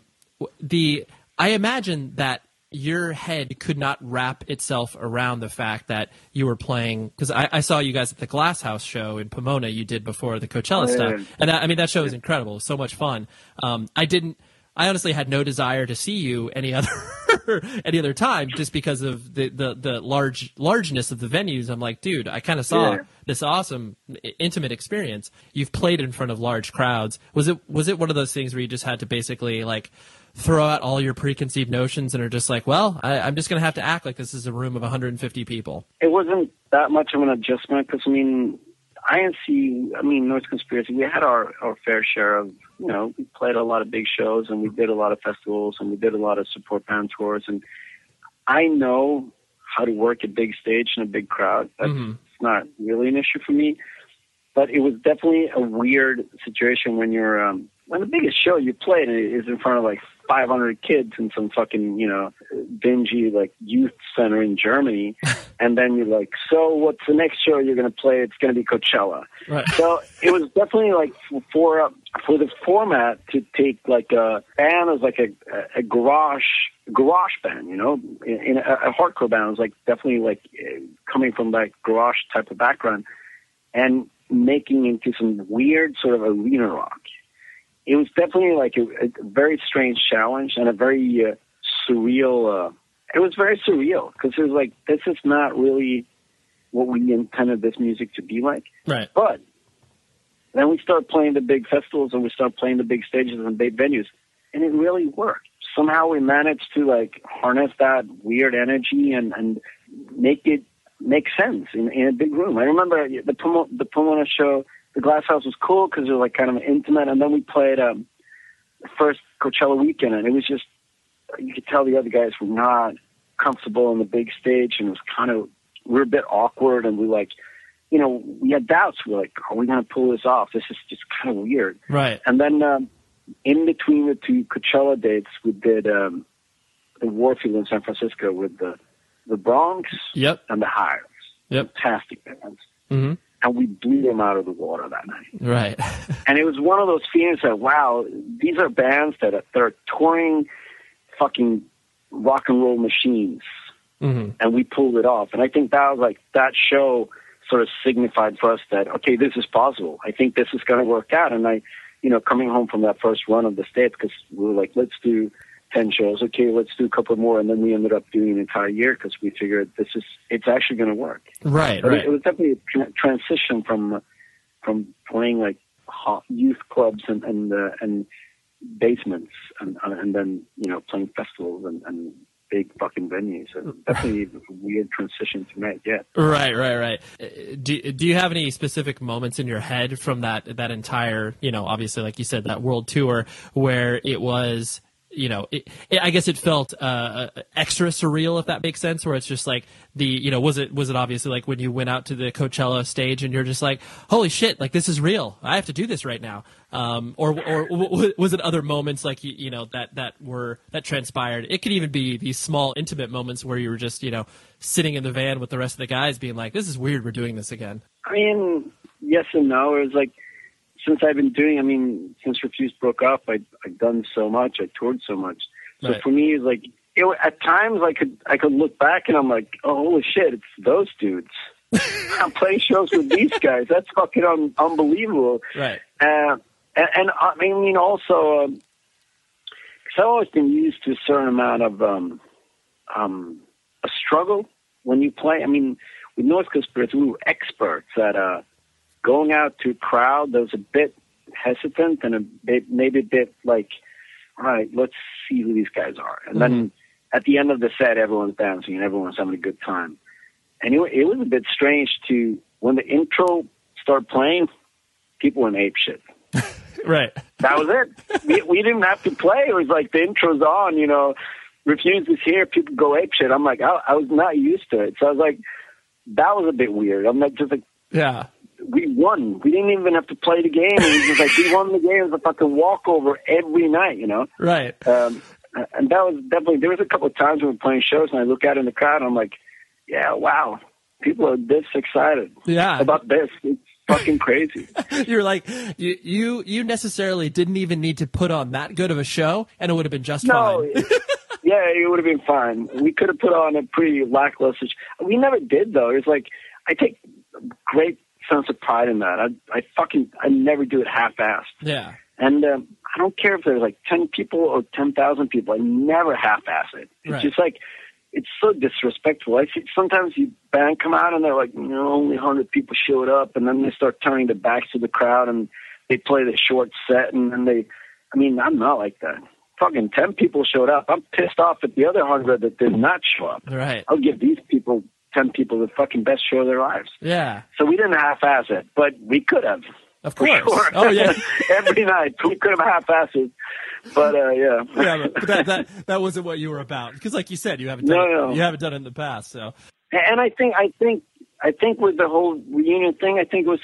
I imagine that your head could not wrap itself around the fact that you were playing, because I saw you guys at the Glass House show in Pomona you did before the Coachella stuff. And that show was incredible. So much fun. I honestly had no desire to see you any other time just because of the largeness of the venues. I'm like, dude, I kind of saw this awesome, intimate experience. You've played in front of large crowds. Was it one of those things where you just had to basically like throw out all your preconceived notions and are just like, well, I'm just going to have to act like this is a room of 150 people? It wasn't that much of an adjustment because, Noise Conspiracy, we had our fair share of, we played a lot of big shows and we did a lot of festivals and we did a lot of support band tours. And I know how to work a big stage and a big crowd. That's not really an issue for me. But it was definitely a weird situation when you're, when the biggest show you played is in front of like 500 kids in some fucking, dingy like youth center in Germany. And then you're like, so what's the next show you're going to play? It's going to be Coachella. Right. So it was definitely like for the format to take like a band as like a garage band, in a hardcore band. It was like definitely like coming from that garage type of background and making into some weird sort of arena rock. It was definitely like a very strange challenge and a very surreal. It was very surreal because it was like, this is not really what we intended this music to be like. Right. But then we start playing the big festivals and we start playing the big stages and big venues, and it really worked. Somehow we managed to like harness that weird energy and make it make sense in a big room. I remember the Pomona show. The Glass House was cool because it was like kind of intimate, and then we played the first Coachella weekend, and it was just, you could tell the other guys were not comfortable on the big stage, and it was kind of, we were a bit awkward, and we like, we had doubts. We're like, are we going to pull this off? This is just kind of weird. Right. And then in between the two Coachella dates, we did the Warfield in San Francisco with the Bronx and the Hives. Yep. Fantastic bands. Mm-hmm. And we blew them out of the water that night. Right. And it was one of those feelings that, wow, these are bands that are touring fucking rock and roll machines. Mm-hmm. And we pulled it off. And I think that was like, that show sort of signified for us that, okay, this is possible. I think this is going to work out. And coming home from that first run of the States, because we were like, let's do 10 shows. Okay, let's do a couple more. And then we ended up doing an entire year because we figured it's actually going to work. Right, but right. It was definitely a transition from playing like youth clubs and basements, and then playing festivals and big fucking venues. So definitely a weird transition to make. Yeah. Right. Do you have any specific moments in your head from that entire, obviously, like you said, that world tour where it was, I guess it felt extra surreal, if that makes sense, where it's just like was it obviously like when you went out to the Coachella stage and you're just like, holy shit, like this is real. I have to do this right now. Or was it other moments like, that transpired? It could even be these small intimate moments where you were just, sitting in the van with the rest of the guys being like, this is weird. We're doing this again. I mean, yes and no. It was like, since I've been doing, since Refused broke up, I've done so much. I toured so much. So right. For me, it's like, at times I could look back and I'm like, oh, holy shit, it's those dudes. I'm playing shows with these guys. That's fucking unbelievable. Right. And I mean, also, because I've always been used to a certain amount of a struggle when you play. I mean, with Noise Conspiracy, we were experts at going out to a crowd that was a bit hesitant and maybe a bit like, all right, let's see who these guys are. And then at the end of the set, everyone's dancing and everyone's having a good time. And it was a bit strange when the intro started playing, people went apeshit. Right. That was it. We didn't have to play. It was like the intro's on, Refused is here, people go apeshit. I'm like, I was not used to it. So I was like, that was a bit weird. I'm like, just like, yeah. We won. We didn't even have to play the game. It was just like, we won the game. It was a fucking walkover every night, Right. And that was definitely, there was a couple of times when we were playing shows and I look out in the crowd and I'm like, yeah, wow, people are this excited about this. It's fucking crazy. You're like, you necessarily didn't even need to put on that good of a show and it would have been just fine. Yeah, it would have been fine. We could have put on a pretty lackluster. We never did though. It's like, I take great sense of pride in that. I never do it half-assed. Yeah. And I don't care if there's like 10 people or 10,000 people. I never half-ass it. It's just like, it's so disrespectful. I see sometimes you band come out and they're like, only 100 people showed up, and then they start turning their backs to the crowd and they play the short set, and then I'm not like that. Fucking 10 people showed up. I'm pissed off at the other 100 that did not show up. Right. I'll give these 10 people the fucking best show of their lives. Yeah. So we didn't half-ass it, but we could have. Of course. Sure. Oh, yeah. Every night. We could have half-assed it. But, yeah. Yeah, but that wasn't what you were about. Because like you said, you haven't done it. You haven't done it in the past, so. And I think with the whole reunion thing, I think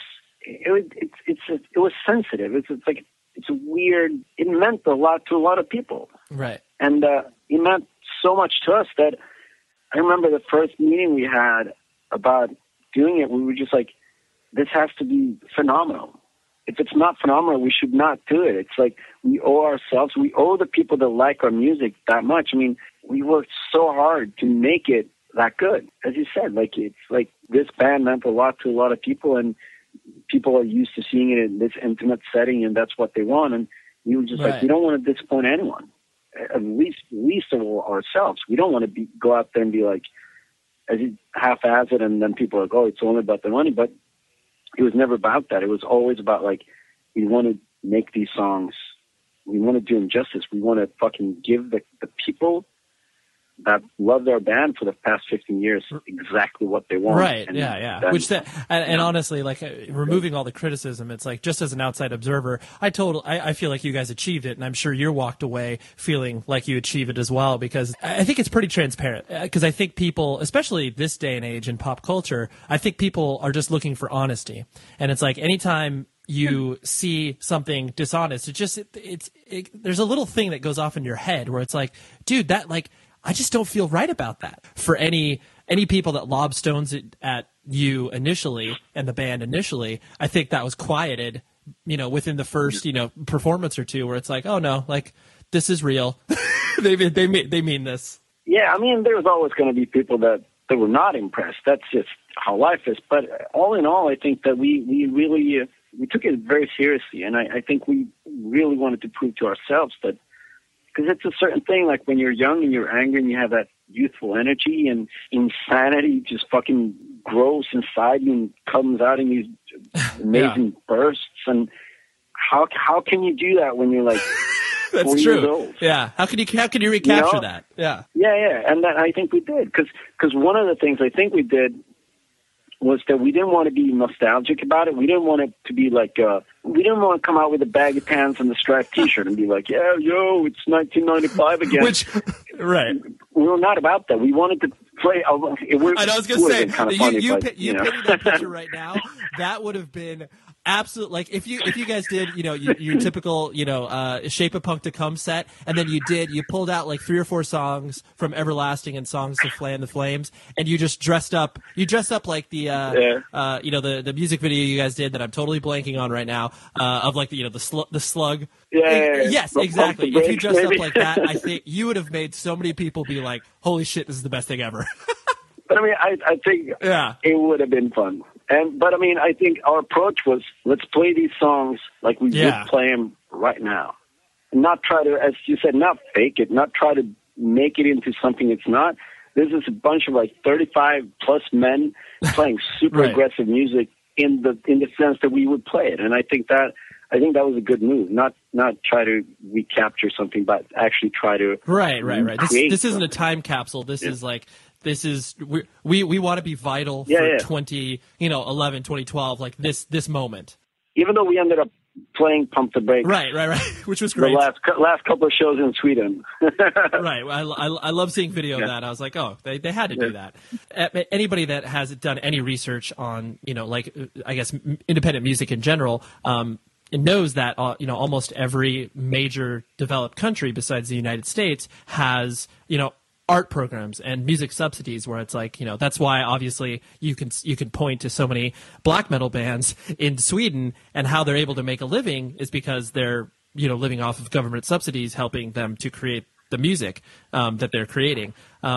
it was sensitive. It's a weird, it meant a lot to a lot of people. Right. And it meant so much to us that I remember the first meeting we had about doing it, we were just like, this has to be phenomenal. If it's not phenomenal, we should not do it. It's like we owe the people that like our music that much. I mean, we worked so hard to make it that good. As you said, like it's like this band meant a lot to a lot of people, and people are used to seeing it in this intimate setting, and that's what they want. And we were just like, we don't want to disappoint anyone. At least of all ourselves. We don't want to go out there and be like, as you half-ass it, and then people are like, oh, it's only about the money. But it was never about that. It was always about like, we want to make these songs. We want to do them justice. We want to fucking give the people that loved our band for the past 15 years exactly what they want. Right. And yeah. then, And honestly, like removing all the criticism, it's like, just as an outside observer, I feel like you guys achieved it, and I'm sure you walked away feeling like you achieved it as well, because I think it's pretty transparent. Because I think people, especially this day and age in pop culture, I think people are just looking for honesty. And it's like anytime you see something dishonest, there's a little thing that goes off in your head where it's like, dude, that like, I just don't feel right about that. For any people that lob stones at you initially and the band initially, I think that was quieted, within the first, performance or two, where it's like, oh no, like this is real. they mean this. Yeah, I mean, there's always going to be people that were not impressed. That's just how life is. But all in all, I think that we really we took it very seriously, and I think we really wanted to prove to ourselves that. Because it's a certain thing, like when you're young and you're angry and you have that youthful energy, and insanity just fucking grows inside you and comes out in these amazing bursts. And how can you do that when you're like That's 40 true. years old? Yeah. How can you recapture that? Yeah. Yeah. And that I think we did because one of the things I think we did was that we didn't want to be nostalgic about it. We didn't want it to be like, we didn't want to come out with the baggy pants and the striped T-shirt and be like, yeah, yo, it's 1995 again. Right. We were not about that. We wanted to play. I was going to say, kind of funny, you painting that picture right now, that would have been absolute. Like if you guys did, your typical, Shape of Punk to Come set, and then you pulled out like 3 or 4 songs from Everlasting and songs to Fan the Flames, and you just dressed up like the, the music video you guys did that I'm totally blanking on right now, of like the slug. Yeah. Yes, exactly. If you dressed up like that, I think you would have made so many people be like, holy shit, this is the best thing ever. But I mean, I think it would have been fun. But I mean, I think our approach was, let's play these songs like we would play them right now. And not try to, as you said, not fake it, not try to make it into something it's not. This is a bunch of like 35 plus men playing super aggressive music in the sense that we would play it. And I think that was a good move. Not try to recapture something, but actually try to Right. This isn't a time capsule. This is like, we want to be vital for 2011, 2012, like this moment. Even though we ended up playing Pump the Brakes. Right. Which was great. The last couple of shows in Sweden. Right. I love seeing video of that. I was like, oh, they had to do that. Anybody that has done any research on, I guess independent music in general, knows that, almost every major developed country besides the United States has, art programs and music subsidies where it's like, that's why obviously you can point to so many black metal bands in Sweden and how they're able to make a living is because they're, living off of government subsidies, helping them to create the music that they're creating.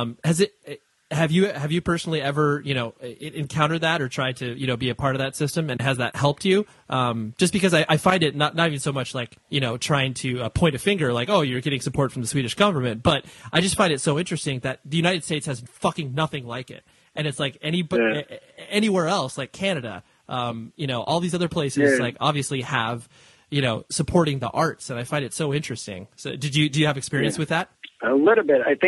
Have you personally ever, encountered that or tried to, be a part of that system? And has that helped you? Just because I find it not even so much like, trying to point a finger like, oh, you're getting support from the Swedish government. But I just find it so interesting that the United States has fucking nothing like it. And it's like anywhere else, like Canada, all these other places, like obviously have, supporting the arts. And I find it so interesting. So do you have experience with that? A little bit. I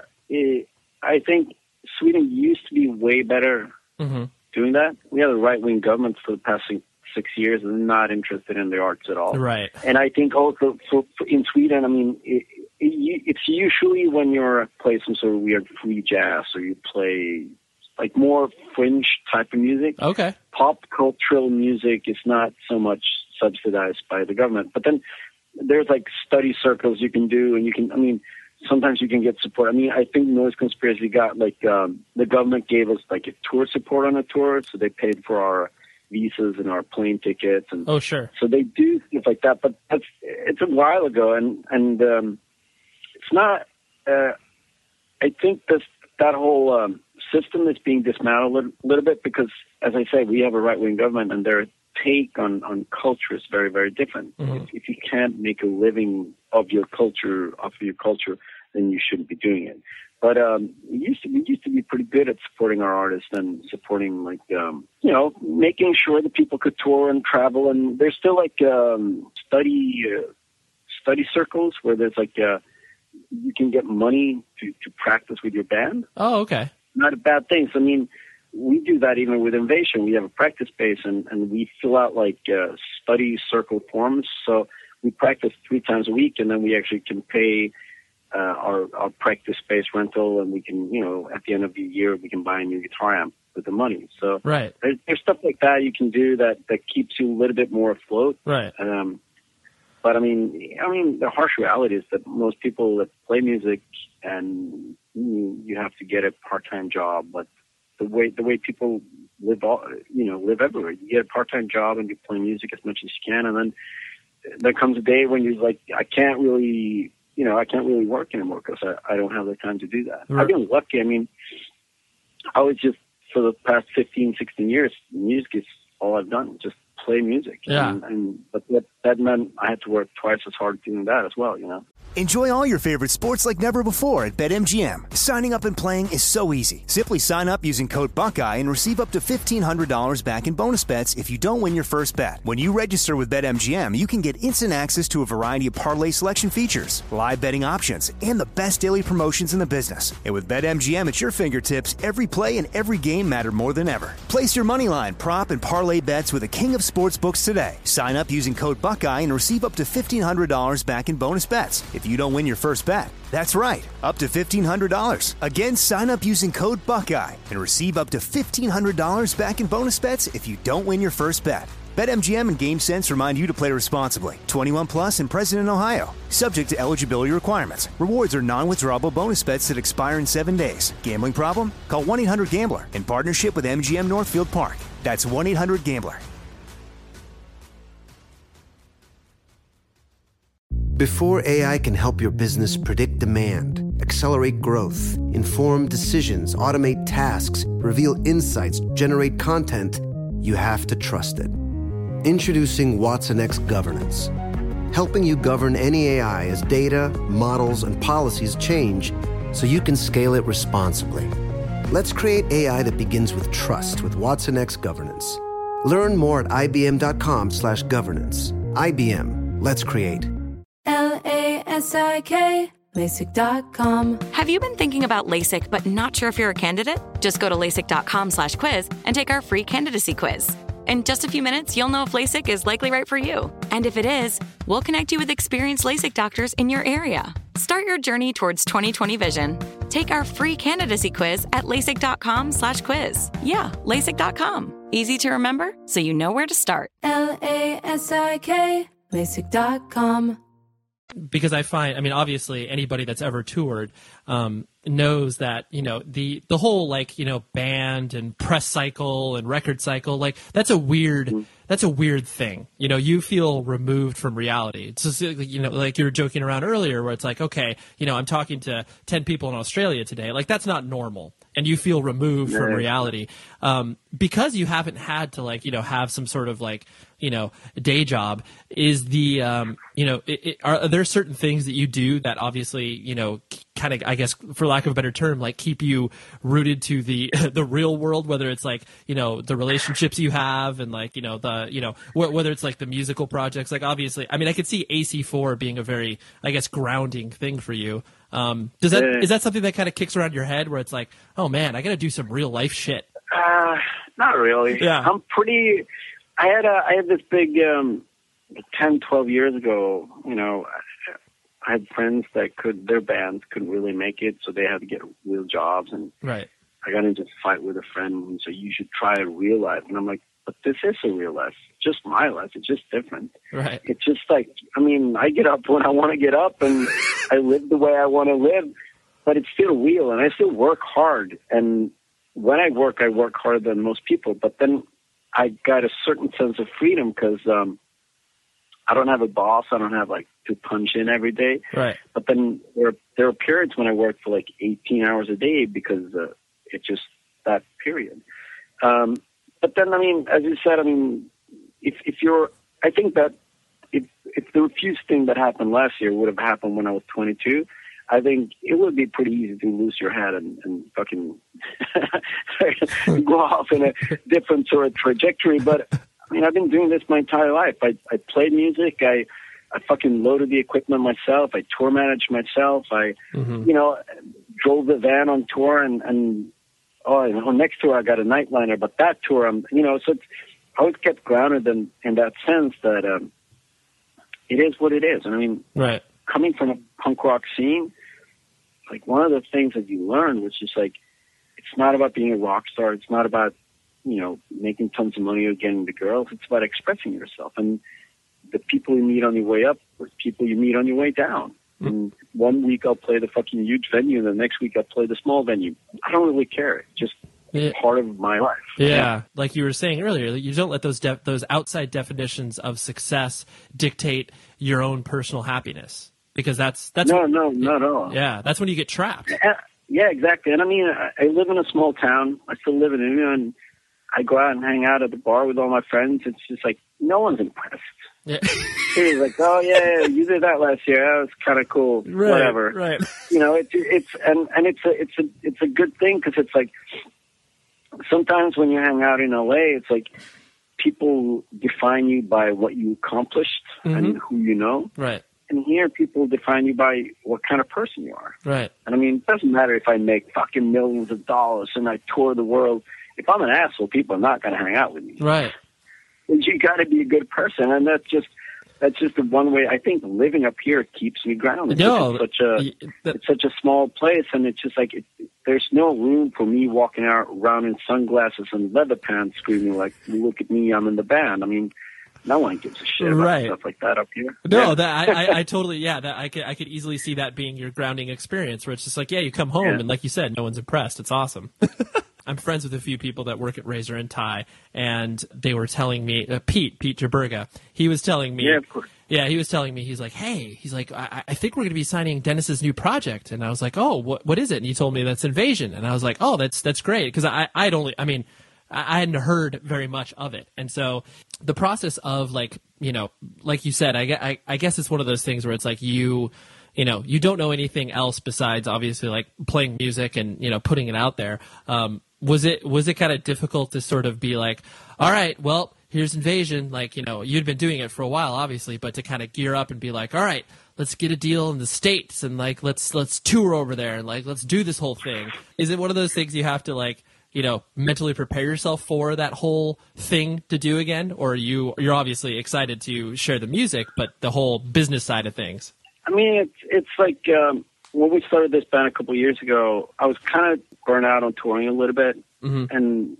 think Sweden used to be way better doing that. We had a right-wing government for the past 6 years and not interested in the arts at all. Right. And I think also in Sweden, I mean, it's usually when you play some sort of weird free jazz or you play like more fringe type of music. Okay. Pop cultural music is not so much subsidized by the government. But then there's like study circles you can do, and sometimes you can get support. I mean, I think Noise Conspiracy got like the government gave us like a tour support on a tour, so they paid for our visas and our plane tickets. And oh, sure. So they do stuff like that, but it's a while ago, and it's not. I think that whole system is being dismantled a little bit because, as I say, we have a right-wing government, and their take on culture is very, very different. Mm-hmm. If you can't make a living of your culture, then you shouldn't be doing it. But we used to be pretty good at supporting our artists and supporting making sure that people could tour and travel. And there's still like study circles where there's like you can get money to practice with your band. Oh, okay. Not a bad thing. So, I mean, we do that even with Invasion. We have a practice space, and we fill out like study circle forms. So we practice 3 times a week, and then we actually can pay our practice space rental, and we can, at the end of the year, we can buy a new guitar amp with the money. So right. There's stuff like that you can do that keeps you a little bit more afloat. Right. But I mean, the harsh reality is that most people that play music, and you have to get a part-time job, but the way people live everywhere. You get a part-time job and you play music as much as you can, and then there comes a day when you're like, I can't really work anymore because I don't have the time to do that. Right. I've been lucky. I mean, I was just, for the past 15, 16 years, music is all I've done, just play music. Yeah. But that meant I had to work twice as hard doing that as well, you know. Enjoy all your favorite sports like never before at BetMGM. Signing up and playing is so easy. Simply sign up using code Buckeye and receive up to $1,500 back in bonus bets if you don't win your first bet. When you register with BetMGM, you can get instant access to a variety of parlay selection features, live betting options, and the best daily promotions in the business. And with BetMGM at your fingertips, every play and every game matter more than ever. Place your moneyline, prop, and parlay bets with the king of sportsbooks today. Sign up using code Buckeye and receive up to $1,500 back in bonus bets if you don't win your first bet. That's right, up to $1,500. Again, sign up using code Buckeye and receive up to $1,500 back in bonus bets if you don't win your first bet. BetMGM and GameSense remind you to play responsibly. 21 plus and present in Ohio. Subject to eligibility requirements. Rewards are non-withdrawable bonus bets that expire in 7 days. Gambling problem? Call 1-800-GAMBLER in partnership with MGM Northfield Park. That's 1-800-GAMBLER. Before AI can help your business predict demand, accelerate growth, inform decisions, automate tasks, reveal insights, generate content, you have to trust it. Introducing watsonx Governance, helping you govern any AI as data, models, and policies change so you can scale it responsibly. Let's create AI that begins with trust with watsonx Governance. Learn more at ibm.com/governance. IBM, let's create. LASIK, LASIK.com. Have you been thinking about LASIK but not sure if you're a candidate? Just go to LASIK.com/quiz and take our free candidacy quiz. In just a few minutes, you'll know if LASIK is likely right for you. And if it is, we'll connect you with experienced LASIK doctors in your area. Start your journey towards 20/20 vision. Take our free candidacy quiz at LASIK.com/quiz. Yeah, LASIK.com. Easy to remember, so you know where to start. LASIK, LASIK.com. Because I find, I mean, obviously anybody that's ever toured knows that, you know, the whole, like, you know, band and press cycle and record cycle, like, that's a weird thing. You know, you feel removed from reality. It's just, you know, like you were joking around earlier where it's like, okay, you know, I'm talking to 10 people in Australia today. Like, that's not normal. And you feel removed from reality because you haven't had to, like, you know, have some sort of, like, you know, day job. Is the, you know, are there certain things that you do that obviously, you know, kind of, I guess, for lack of a better term, like, keep you rooted to the the real world, whether it's, like, you know, the relationships you have and, like, you know, the, you know, whether it's like the musical projects, like, obviously, I mean, I could see AC4 being a very, I guess, grounding thing for you. Is that something that kind of kicks around your head where it's like, oh man, I got to do some real life shit? Not really. Yeah. I had this big, 10, 12 years ago, you know, I had friends that their bands couldn't really make it, so they had to get real jobs. And right. I got into a fight with a friend who said, you should try a real life. And I'm like, but this is a real life. It's just my life. It's just different. Right. It's just like, I mean, I get up when I want to get up and I live the way I want to live, but it's still real and I still work hard. And when I work harder than most people, but then I got a certain sense of freedom because I don't have a boss. I don't have, like, to punch in every day. Right. But then there are periods when I work for like 18 hours a day because it's just that period. But then, I mean, as you said, I mean, I think that if the Refuse thing that happened last year would have happened when I was 22, I think it would be pretty easy to lose your head and fucking go off in a different sort of trajectory. But I mean, I've been doing this my entire life. I played music. I fucking loaded the equipment myself. I tour managed myself. I, you know, drove the van on tour and next tour I got a nightliner, but that tour, you know, so I always kept grounded in that sense that it is what it is. And I mean, right. Coming from a punk rock scene, like, one of the things that you learn was just like, it's not about being a rock star. It's not about, you know, making tons of money or getting the girls. It's about expressing yourself. And the people you meet on your way up are people you meet on your way down. And one week I'll play the fucking huge venue, and the next week I'll play the small venue. I don't really care. It's just part of my life. Yeah, like you were saying earlier, you don't let those outside definitions of success dictate your own personal happiness, because that's no, not at all. Yeah, that's when you get trapped. Yeah, exactly. And I mean, I live in a small town. I still live in it, and I go out and hang out at the bar with all my friends. It's just like, no one's impressed. Yeah. He's like, oh yeah, you did that last year. That was kind of cool. Right, whatever. Right. You know, it's a good thing, because it's like sometimes when you hang out in LA, it's like people define you by what you accomplished and who you know. Right. And here, people define you by what kind of person you are. Right. And I mean, it doesn't matter if I make fucking millions of dollars and I tour the world. If I'm an asshole, people are not going to hang out with me. Right. You got to be a good person, and that's just the one way. I think living up here keeps me grounded. No, it's such a small place, and it's just like there's no room for me walking around in sunglasses and leather pants, screaming like, "Look at me, I'm in the band." I mean, no one gives a shit about stuff like that up here. No, yeah. that I totally, that I could easily see that being your grounding experience, where it's just like, you come home and like you said, no one's impressed. It's awesome. I'm friends with a few people that work at Razor and Tie, and they were telling me, Pete Jaberga, he was telling me, he was telling me, he's like, hey, I think we're going to be signing Dennis's new project. And I was like, oh, what is it? And he told me that's Invasion. And I was like, oh, that's great. Because I hadn't heard very much of it. And so the process of like you said, I guess it's one of those things where it's like you don't know anything else besides obviously like playing music and, putting it out there. Was it kind of difficult to sort of be like, all right, well, here's Invasion. Like, you'd been doing it for a while, obviously, but to kind of gear up and be like, all right, let's get a deal in the States and like, let's tour over there and like, let's do this whole thing. Is it one of those things you have to like, mentally prepare yourself for that whole thing to do again? Or you're obviously excited to share the music, but the whole business side of things? I mean, it's like, when we started this band a couple of years ago, I was kind of burnt out on touring a little bit. And,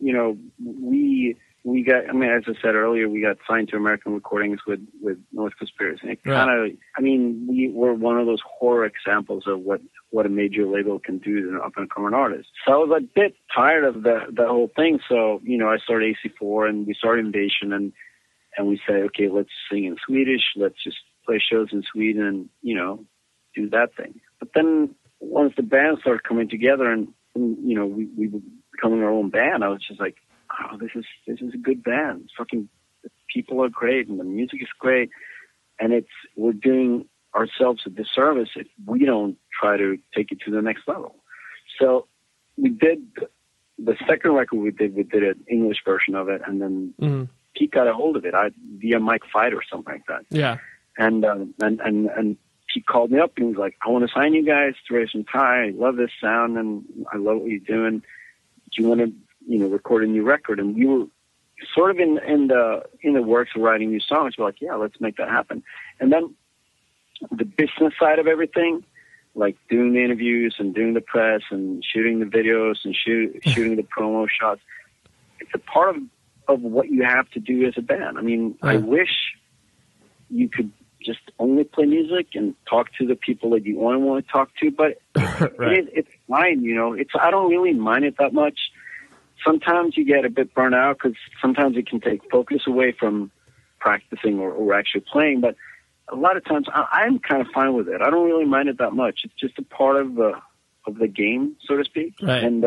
we got, as I said earlier, we got signed to American Recordings with Noise Conspiracy. And it kind of, we were one of those horror examples of what a major label can do to an up-and-coming artist. So I was a bit tired of the whole thing. So, I started AC4 and we started Invasion and we said, okay, let's sing in Swedish. Let's just play shows in Sweden and, do that thing. But then once the band started coming together and we were becoming our own band, I was just like, oh, this is a good band. Fucking the people are great and the music is great. And we're doing ourselves a disservice if we don't try to take it to the next level. So we did the second record we did an English version of it, and then Pete got a hold of it via Mike Fight or something like that. Yeah. And he called me up and he was like, I want to sign you guys to Razor and Tie. I love this sound and I love what you're doing. Do you want to, record a new record? And we were sort of in the works of writing new songs. We're like, yeah, let's make that happen. And then the business side of everything, like doing the interviews and doing the press and shooting the videos and shooting the promo shots, it's a part of what you have to do as a band. I mean, I wish you could just only play music and talk to the people that you want to talk to, but it's fine, I don't really mind it that much. Sometimes you get a bit burnt out because sometimes it can take focus away from practicing or actually playing, but a lot of times I'm kind of fine with it. I don't really mind it that much. It's just a part of the game, so to speak. Right. And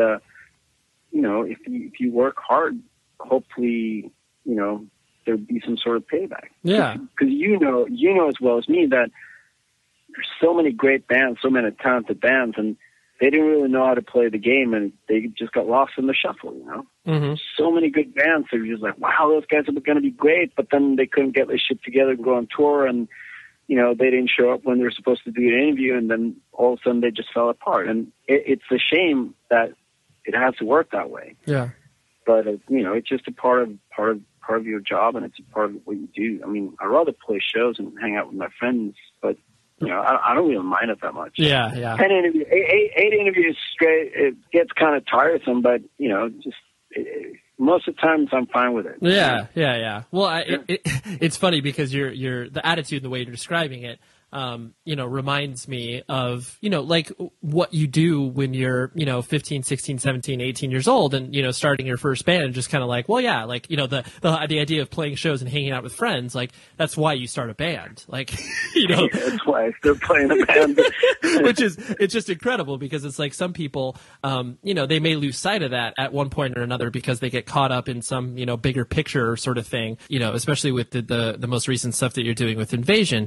if you work hard, hopefully, there'll be some sort of payback. Yeah. Because you know as well as me that there's so many great bands, so many talented bands, and they didn't really know how to play the game, and they just got lost in the shuffle, So many good bands that are just like, wow, those guys are going to be great, but then they couldn't get their shit together and go on tour, and, they didn't show up when they were supposed to do an interview, and then all of a sudden they just fell apart. And it's a shame that it has to work that way. Yeah. But, it's just a part of your job, and it's a part of what you do. I mean, I'd rather play shows and hang out with my friends, but I don't really mind it that much. Yeah. 10 interviews, eight interviews straight, it gets kind of tiresome, but most of the times I'm fine with it. Yeah. Well, it's funny because the attitude and the way you're describing it, reminds me of, like what you do when you're, 15, 16, 17, 18 years old and, starting your first band and just kind of like, well, yeah, like, the idea of playing shows and hanging out with friends, like that's why you start a band. Like, that's why I still playing a band. it's just incredible because it's like some people, they may lose sight of that at one point or another because they get caught up in some, bigger picture sort of thing, especially with the most recent stuff that you're doing with Invasion.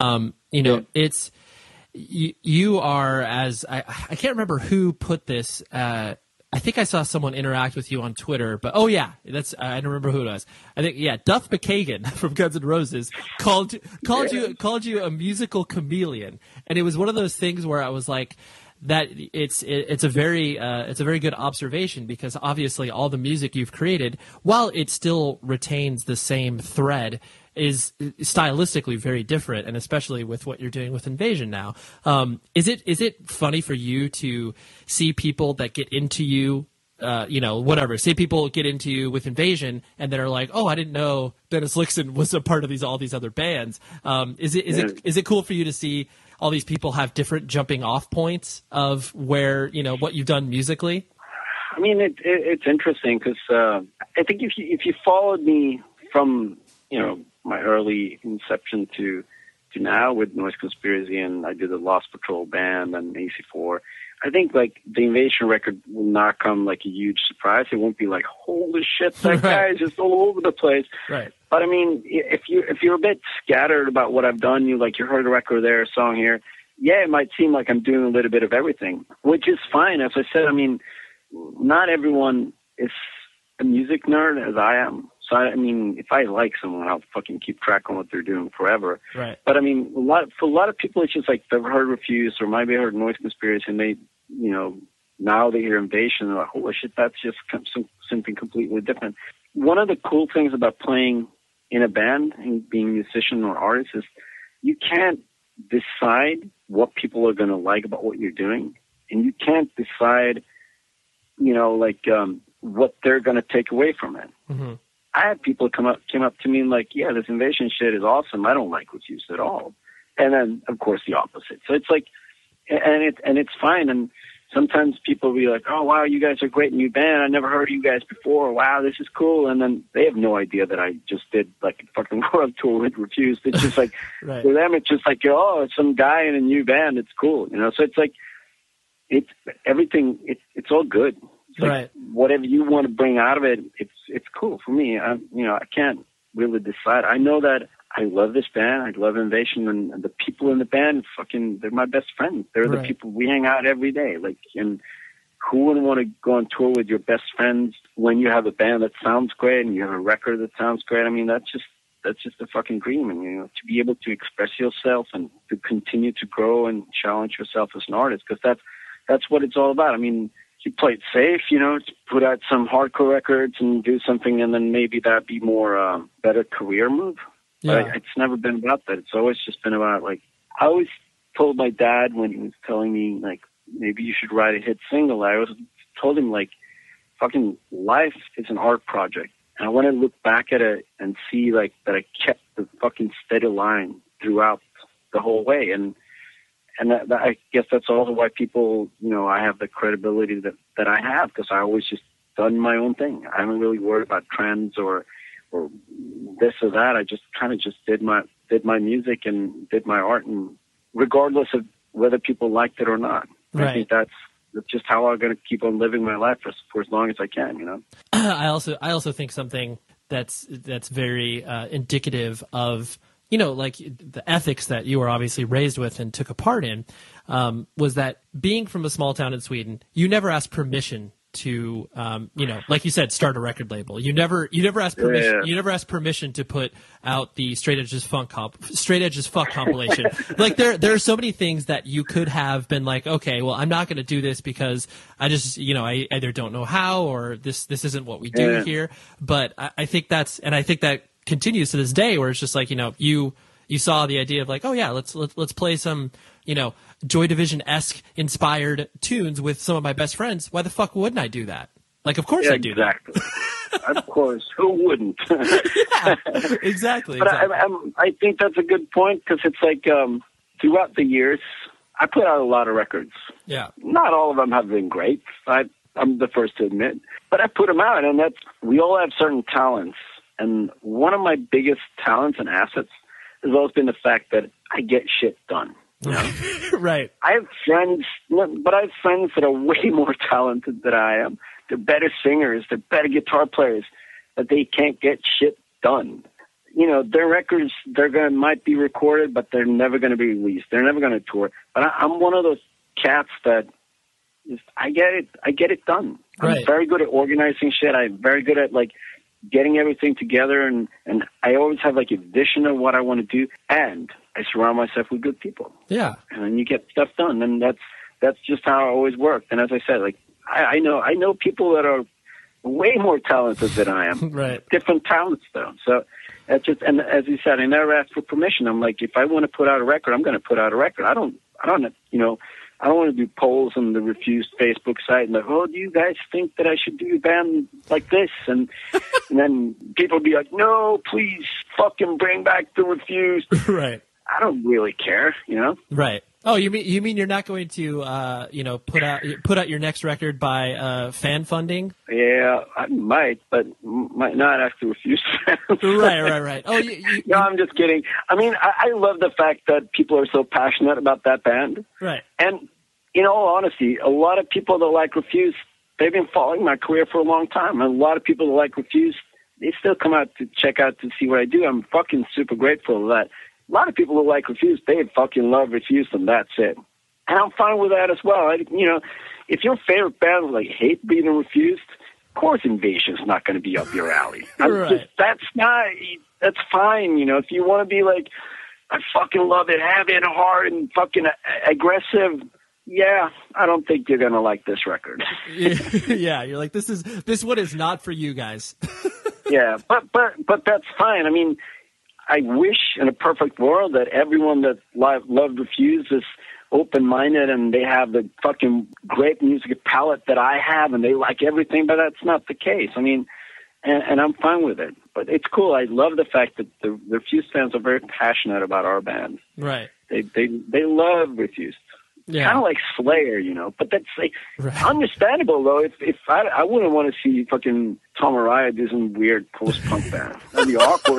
It's you are, as I can't remember who put this. I think I saw someone interact with you on Twitter, but I don't remember who it was. I think Duff McKagan from Guns N' Roses called you a musical chameleon, and it was one of those things where I was like, that it's a very good observation because obviously all the music you've created, while it still retains the same thread, is stylistically very different, and especially with what you're doing with Invasion now. Is it funny for you to see people that get into you, say people get into you with Invasion and they're like, oh, I didn't know Dennis Lyxzén was a part of all these other bands. Is it cool for you to see all these people have different jumping off points of where, what you've done musically? I mean, it's interesting because I think if you followed me from, my early inception to now with Noise Conspiracy, and I did the Lost Patrol band and AC4, I think like the Invasion record will not come like a huge surprise. It won't be like, holy shit, that guy is just all over the place. Right. But I mean, if you're a bit scattered about what I've done, you heard a record there, a song here. Yeah, it might seem like I'm doing a little bit of everything, which is fine. As I said, I mean, not everyone is a music nerd as I am. So, I mean, if I like someone, I'll fucking keep track on what they're doing forever. Right. But, I mean, for a lot of people, it's just like they've heard Refused or maybe heard Noise Conspiracy, and they, now they hear Invasion, they're like, holy shit, that's just something completely different. One of the cool things about playing in a band and being a musician or artist is you can't decide what people are going to like about what you're doing, and you can't decide, what they're going to take away from it. Mm-hmm. I had people came up to me and like, yeah, this Invasion shit is awesome. I don't like Refused at all. And then, of course, the opposite. So it's like, and it's fine. And sometimes people will be like, oh, wow, you guys are a great new band. I never heard of you guys before. Wow, this is cool. And then they have no idea that I just did like a fucking world tour with Refused. It's just like, right. For them, it's just like, oh, it's some guy in a new band. It's cool. So it's like, it's everything. It's all good. Like right. Whatever you want to bring out of it, it's cool for me. I can't really decide. I know that I love this band. I love Invasion, and the people in the band, they're my best friends. They're the people we hang out every day. Like, and who wouldn't want to go on tour with your best friends when you have a band that sounds great and you have a record that sounds great? I mean, that's just a fucking dream. And to be able to express yourself and to continue to grow and challenge yourself as an artist, because that's what it's all about. I mean, you play it safe, to put out some hardcore records and do something, and then maybe that'd be more better career move. Yeah. But it's never been about that. It's always just been about, like, I always told my dad when he was telling me, like, maybe you should write a hit single, I always told him, like, fucking life is an art project. And I want to look back at it and see, like, that I kept the fucking steady line throughout the whole way. And that, I guess that's also why people, I have the credibility that I have, because I always just done my own thing. I haven't really worried about trends or this or that. I just kind of just did my music and did my art, and regardless of whether people liked it or not. Right. I think that's just how I'm going to keep on living my life for as long as I can. I also think something that's very indicative of, like the ethics that you were obviously raised with and took a part in, was that being from a small town in Sweden, you never asked permission to, like you said, start a record label. You never asked permission. Yeah. You never asked permission to put out the Straight Edge as Fuck compilation. Like there are so many things that you could have been like, okay, well, I'm not going to do this because I just, I either don't know how, or this isn't what we do here. But I think that continues to this day, where it's just like, you saw the idea of like, oh yeah, let's play some, Joy Division-esque inspired tunes with some of my best friends. Why the fuck wouldn't I do that? Like, of course I do that. Exactly. Of course. Who wouldn't? Yeah, exactly. But I think that's a good point, because it's like, throughout the years, I put out a lot of records. Yeah. Not all of them have been great. I'm the first to admit. But I put them out, and we all have certain talents. And one of my biggest talents and assets has always been the fact that I get shit done. You know? Right. I have friends, but I have friends that are way more talented than I am. They're better singers. They're better guitar players, but they can't get shit done. You know, their records, might be recorded, but they're never going to be released. They're never going to tour. But I'm one of those cats that I get it done. Right. I'm very good at organizing shit. I'm very good at like getting everything together, and I always have like a vision of what I want to do, and I surround myself with good people. Yeah. And then you get stuff done, and that's just how it always worked. And as I said, like I know people that are way more talented than I am. Right. Different talents though. So that's just, and as you said, I never asked for permission. I'm like, if I want to put out a record, I'm going to put out a record. I don't, you know, I don't want to do polls on the Refused Facebook site and like, oh, do you guys think that I should do a band like this? And then people be like, no, please fucking bring back the Refused. Right. I don't really care, you know? Right. Oh, you mean you're not going to, you know, put out your next record by fan funding? Yeah, I might, but might not have to refuse. Right. Oh, no, I'm just kidding. I mean, I love the fact that people are so passionate about that band. Right. And in all honesty, a lot of people that like Refused, they've been following my career for a long time. And a lot of people that like Refused, they still come out to check out to see what I do. I'm fucking super grateful for that. A lot of people who like Refused, they fucking love Refused, and that's it. And I'm fine with that as well. You know, if your favorite band like hate being Refused, of course Invasion's not going to be up your alley. Right. That's fine. You know, if you want to be like, I fucking love it, have it hard and fucking aggressive, yeah, I don't think you're going to like this record. Yeah, you're like, this one is not for you guys. Yeah, but that's fine. I mean, I wish in a perfect world that everyone that loved Refused is open-minded and they have the fucking great music palette that I have and they like everything, but that's not the case. I mean, and I'm fine with it. But it's cool. I love the fact that the Refused fans are very passionate about our band. Right. They love Refused. Yeah. Kind of like Slayer, you know, but that's like understandable though. If I wouldn't want to see fucking Tom Araya do some weird post-punk band. That'd be awkward.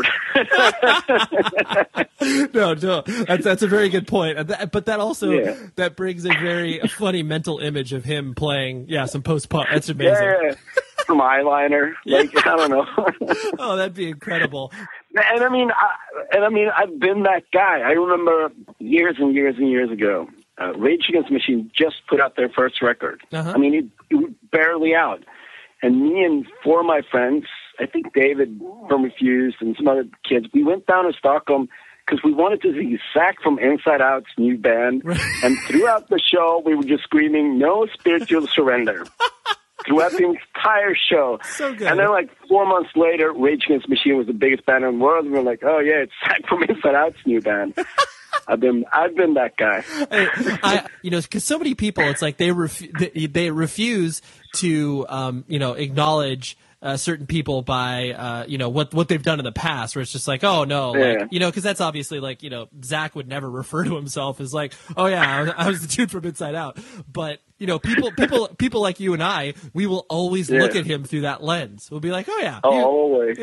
No, that's a very good point. But that also that brings a very funny mental image of him playing some post-punk. That's amazing. Yeah. Some eyeliner, like I don't know. Oh, that'd be incredible. And I mean, I've been that guy. I remember years and years and years ago. Rage Against the Machine just put out their first record. Uh-huh. I mean, it was barely out. And me and four of my friends, I think David from Refused and some other kids, we went down to Stockholm because we wanted to see Zach from Inside Out's new band. And throughout the show, we were just screaming, no spiritual surrender. Throughout the entire show. So good. And then like 4 months later, Rage Against the Machine was the biggest band in the world. And we were like, oh yeah, it's Zach from Inside Out's new band. I've been that guy. You know, because so many people, it's like they refuse to, you know, acknowledge certain people by, you know, what they've done in the past. Where it's just like, oh no, like, you know, because that's obviously like, you know, Zach would never refer to himself as like, oh yeah, I was the dude from Inside Out. But you know, people like you and I, we will always look at him through that lens. We'll be like, oh yeah, always.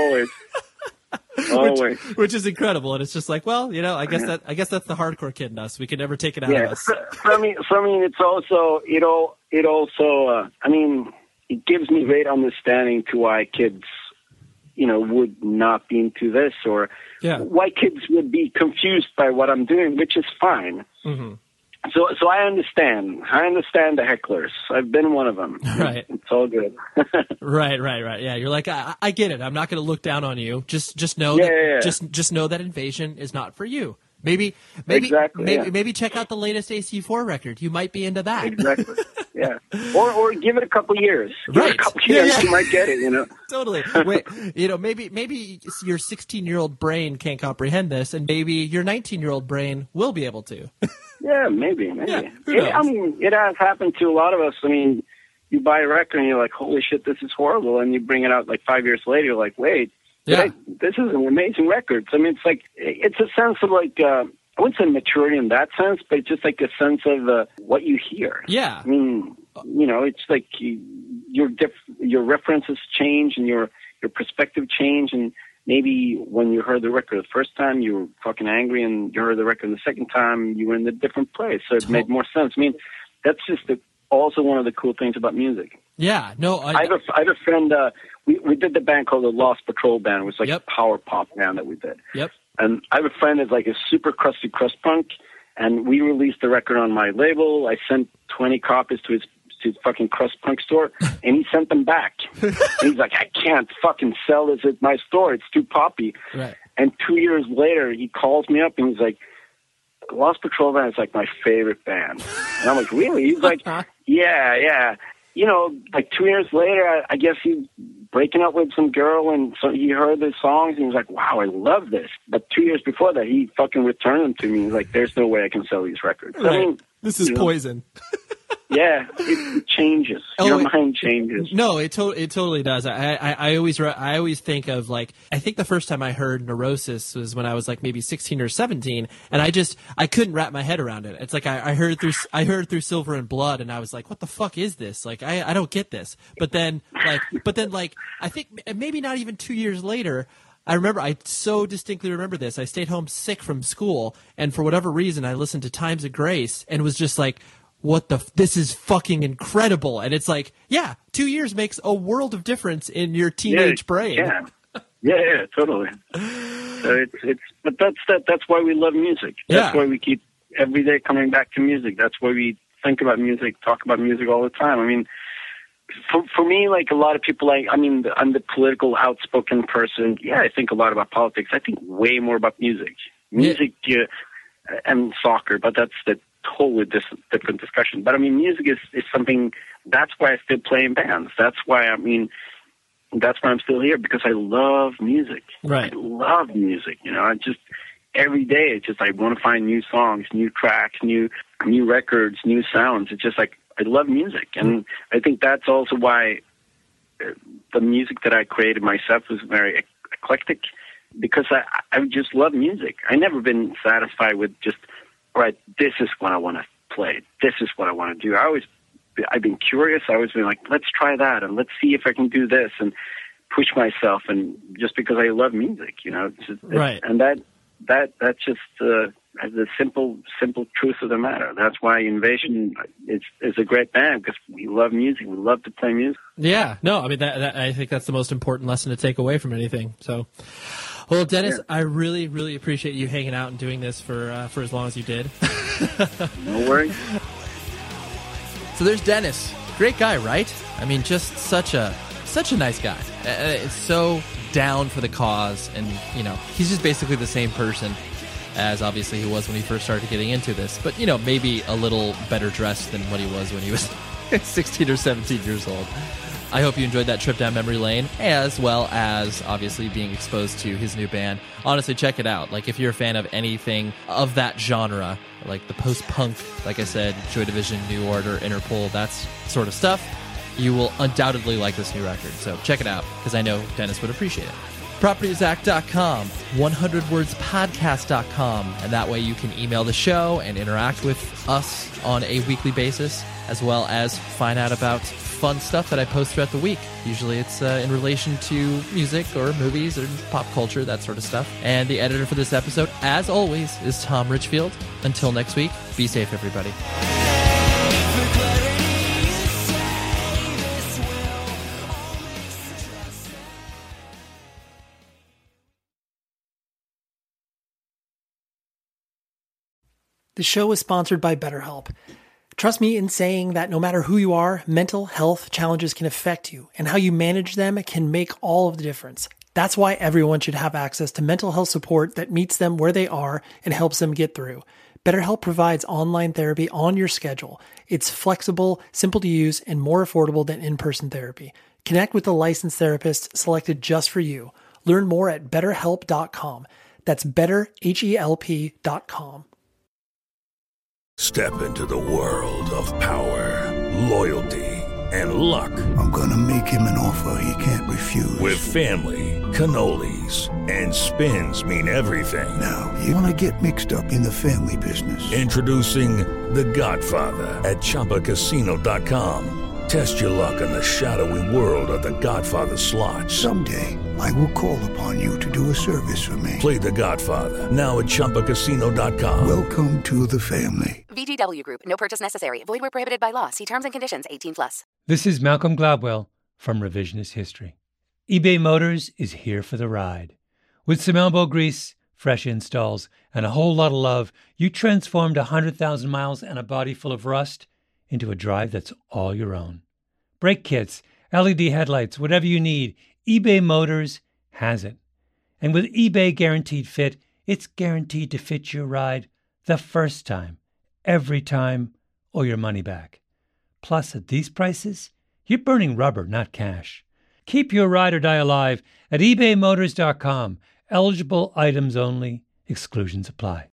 Which is incredible, and it's just like, well, you know, I guess that's the hardcore kid in us. We can never take it out of us. I mean, it's also I mean, it gives me great understanding to why kids, you know, would not be into this, or why kids would be confused by what I'm doing, which is fine. Mm-hmm. So I understand. I understand the hecklers. I've been one of them. Right. It's all good. Right. Yeah, you're like, I get it. I'm not going to look down on you. Just know that. Just know that Invasion is not for you. Maybe check out the latest AC4 record. You might be into that. Exactly. Yeah. Or give it a couple years. Right. Give it a couple years, you might get it, you know. Totally. Wait, you know, maybe your 16-year-old brain can't comprehend this, and maybe your 19-year-old brain will be able to. Yeah, maybe. Yeah, I mean, it has happened to a lot of us. I mean, you buy a record and you're like, holy shit, this is horrible. And you bring it out like 5 years later, you're like, wait, this is an amazing record. So, I mean, it's like, it's a sense of like, I wouldn't say maturity in that sense, but it's just like a sense of what you hear. Yeah. I mean, it's like your references change and your perspective change, and maybe when you heard the record the first time, you were fucking angry, and you heard the record the second time, you were in a different place, so it made more sense. I mean, that's just also one of the cool things about music. Yeah, no, I have a friend. We did the band called the Lost Patrol Band. It was like a power pop band that we did. Yep. And I have a friend that's like a super crusty crust punk, and we released the record on my label. I sent 20 copies to his fucking crust punk store, and he sent them back. And he's like, I can't fucking sell this at my store. It's too poppy. Right. And 2 years later, he calls me up, and he's like, Lost Patrol Band is like my favorite band. And I'm like, really? He's like, yeah. Like 2 years later, I guess he's breaking up with some girl, and so he heard the songs, and he was like, wow, I love this. But 2 years before that, he fucking returned them to me. He's like, there's no way I can sell these records. Right. I mean, this is poison. Yeah, it changes. Your mind changes. No, it totally does. I always think of, like, I think the first time I heard Neurosis was when I was like maybe 16 or 17, and I couldn't wrap my head around it. It's like I heard through Silver and Blood, and I was like, what the fuck is this? Like, I don't get this. But then I think maybe not even 2 years later, I so distinctly remember this. I stayed home sick from school, and for whatever reason, I listened to Times of Grace and was just like, this is fucking incredible. And it's like, 2 years makes a world of difference in your teenage brain. Yeah, totally. So but that's why we love music. That's why we keep every day coming back to music. That's why we think about music, talk about music all the time. I mean, for me, like a lot of people, I'm the political outspoken person. Yeah, I think a lot about politics. I think way more about music. And soccer, but that's the totally different discussion. But I mean, music is something. That's why I still play in bands. That's why I'm still here, because I love music. Right. I love music. I just every day I want to find new songs, new tracks, new records, new sounds. It's just like I love music, and I think that's also why the music that I created myself was very eclectic, because I just love music. I never been satisfied with just, right, this is what I want to play. This is what I want to do. I've been curious. I always been like, let's try that, and let's see if I can do this, and push myself. And just because I love music, right. And that's just the simple truth of the matter. That's why Invasion is a great band, because we love music. We love to play music. Yeah, no, I mean, that I think that's the most important lesson to take away from anything. So, well, Dennis, I really, really appreciate you hanging out and doing this for as long as you did. No worries. So there's Dennis. Great guy, right? I mean, just such a nice guy. It's so down for the cause, and he's just basically the same person as obviously he was when he first started getting into this, but maybe a little better dressed than what he was when he was 16 or 17 years old. I hope you enjoyed that trip down memory lane, as well as obviously being exposed to his new band. Honestly, check it out. Like, if you're a fan of anything of that genre, like the post-punk, like I said, Joy Division, New Order, Interpol, that sort of stuff, you will undoubtedly like this new record. So check it out, because I know Dennis would appreciate it. PropertyOfZach.com, 100WordsPodcast.com, and that way you can email the show and interact with us on a weekly basis, as well as find out about fun stuff that I post throughout the week. Usually it's in relation to music or movies or pop culture, that sort of stuff. And the editor for this episode, as always, is Tom Richfield. Until next week, be safe, everybody. The show is sponsored by BetterHelp. Trust me in saying that no matter who you are, mental health challenges can affect you, and how you manage them can make all of the difference. That's why everyone should have access to mental health support that meets them where they are and helps them get through. BetterHelp provides online therapy on your schedule. It's flexible, simple to use, and more affordable than in-person therapy. Connect with a licensed therapist selected just for you. Learn more at BetterHelp.com. That's BetterHelp.com. Step into the world of power, loyalty, and luck. I'm gonna make him an offer he can't refuse. With family, cannolis, and spins mean everything. Now, you wanna get mixed up in the family business. Introducing The Godfather at ChumbaCasino.com. Test your luck in the shadowy world of The Godfather slot. Someday, I will call upon you to do a service for me. Play The Godfather, now at ChumbaCasino.com. Welcome to the family. VGW Group. No purchase necessary. Void where prohibited by law. See terms and conditions. 18+. This is Malcolm Gladwell from Revisionist History. eBay Motors is here for the ride. With some elbow grease, fresh installs, and a whole lot of love, you transformed 100,000 miles and a body full of rust into a drive that's all your own. Brake kits, LED headlights, whatever you need, eBay Motors has it. And with eBay Guaranteed Fit, it's guaranteed to fit your ride the first time, every time, or your money back. Plus, at these prices, you're burning rubber, not cash. Keep your ride or die alive at ebaymotors.com. Eligible items only. Exclusions apply.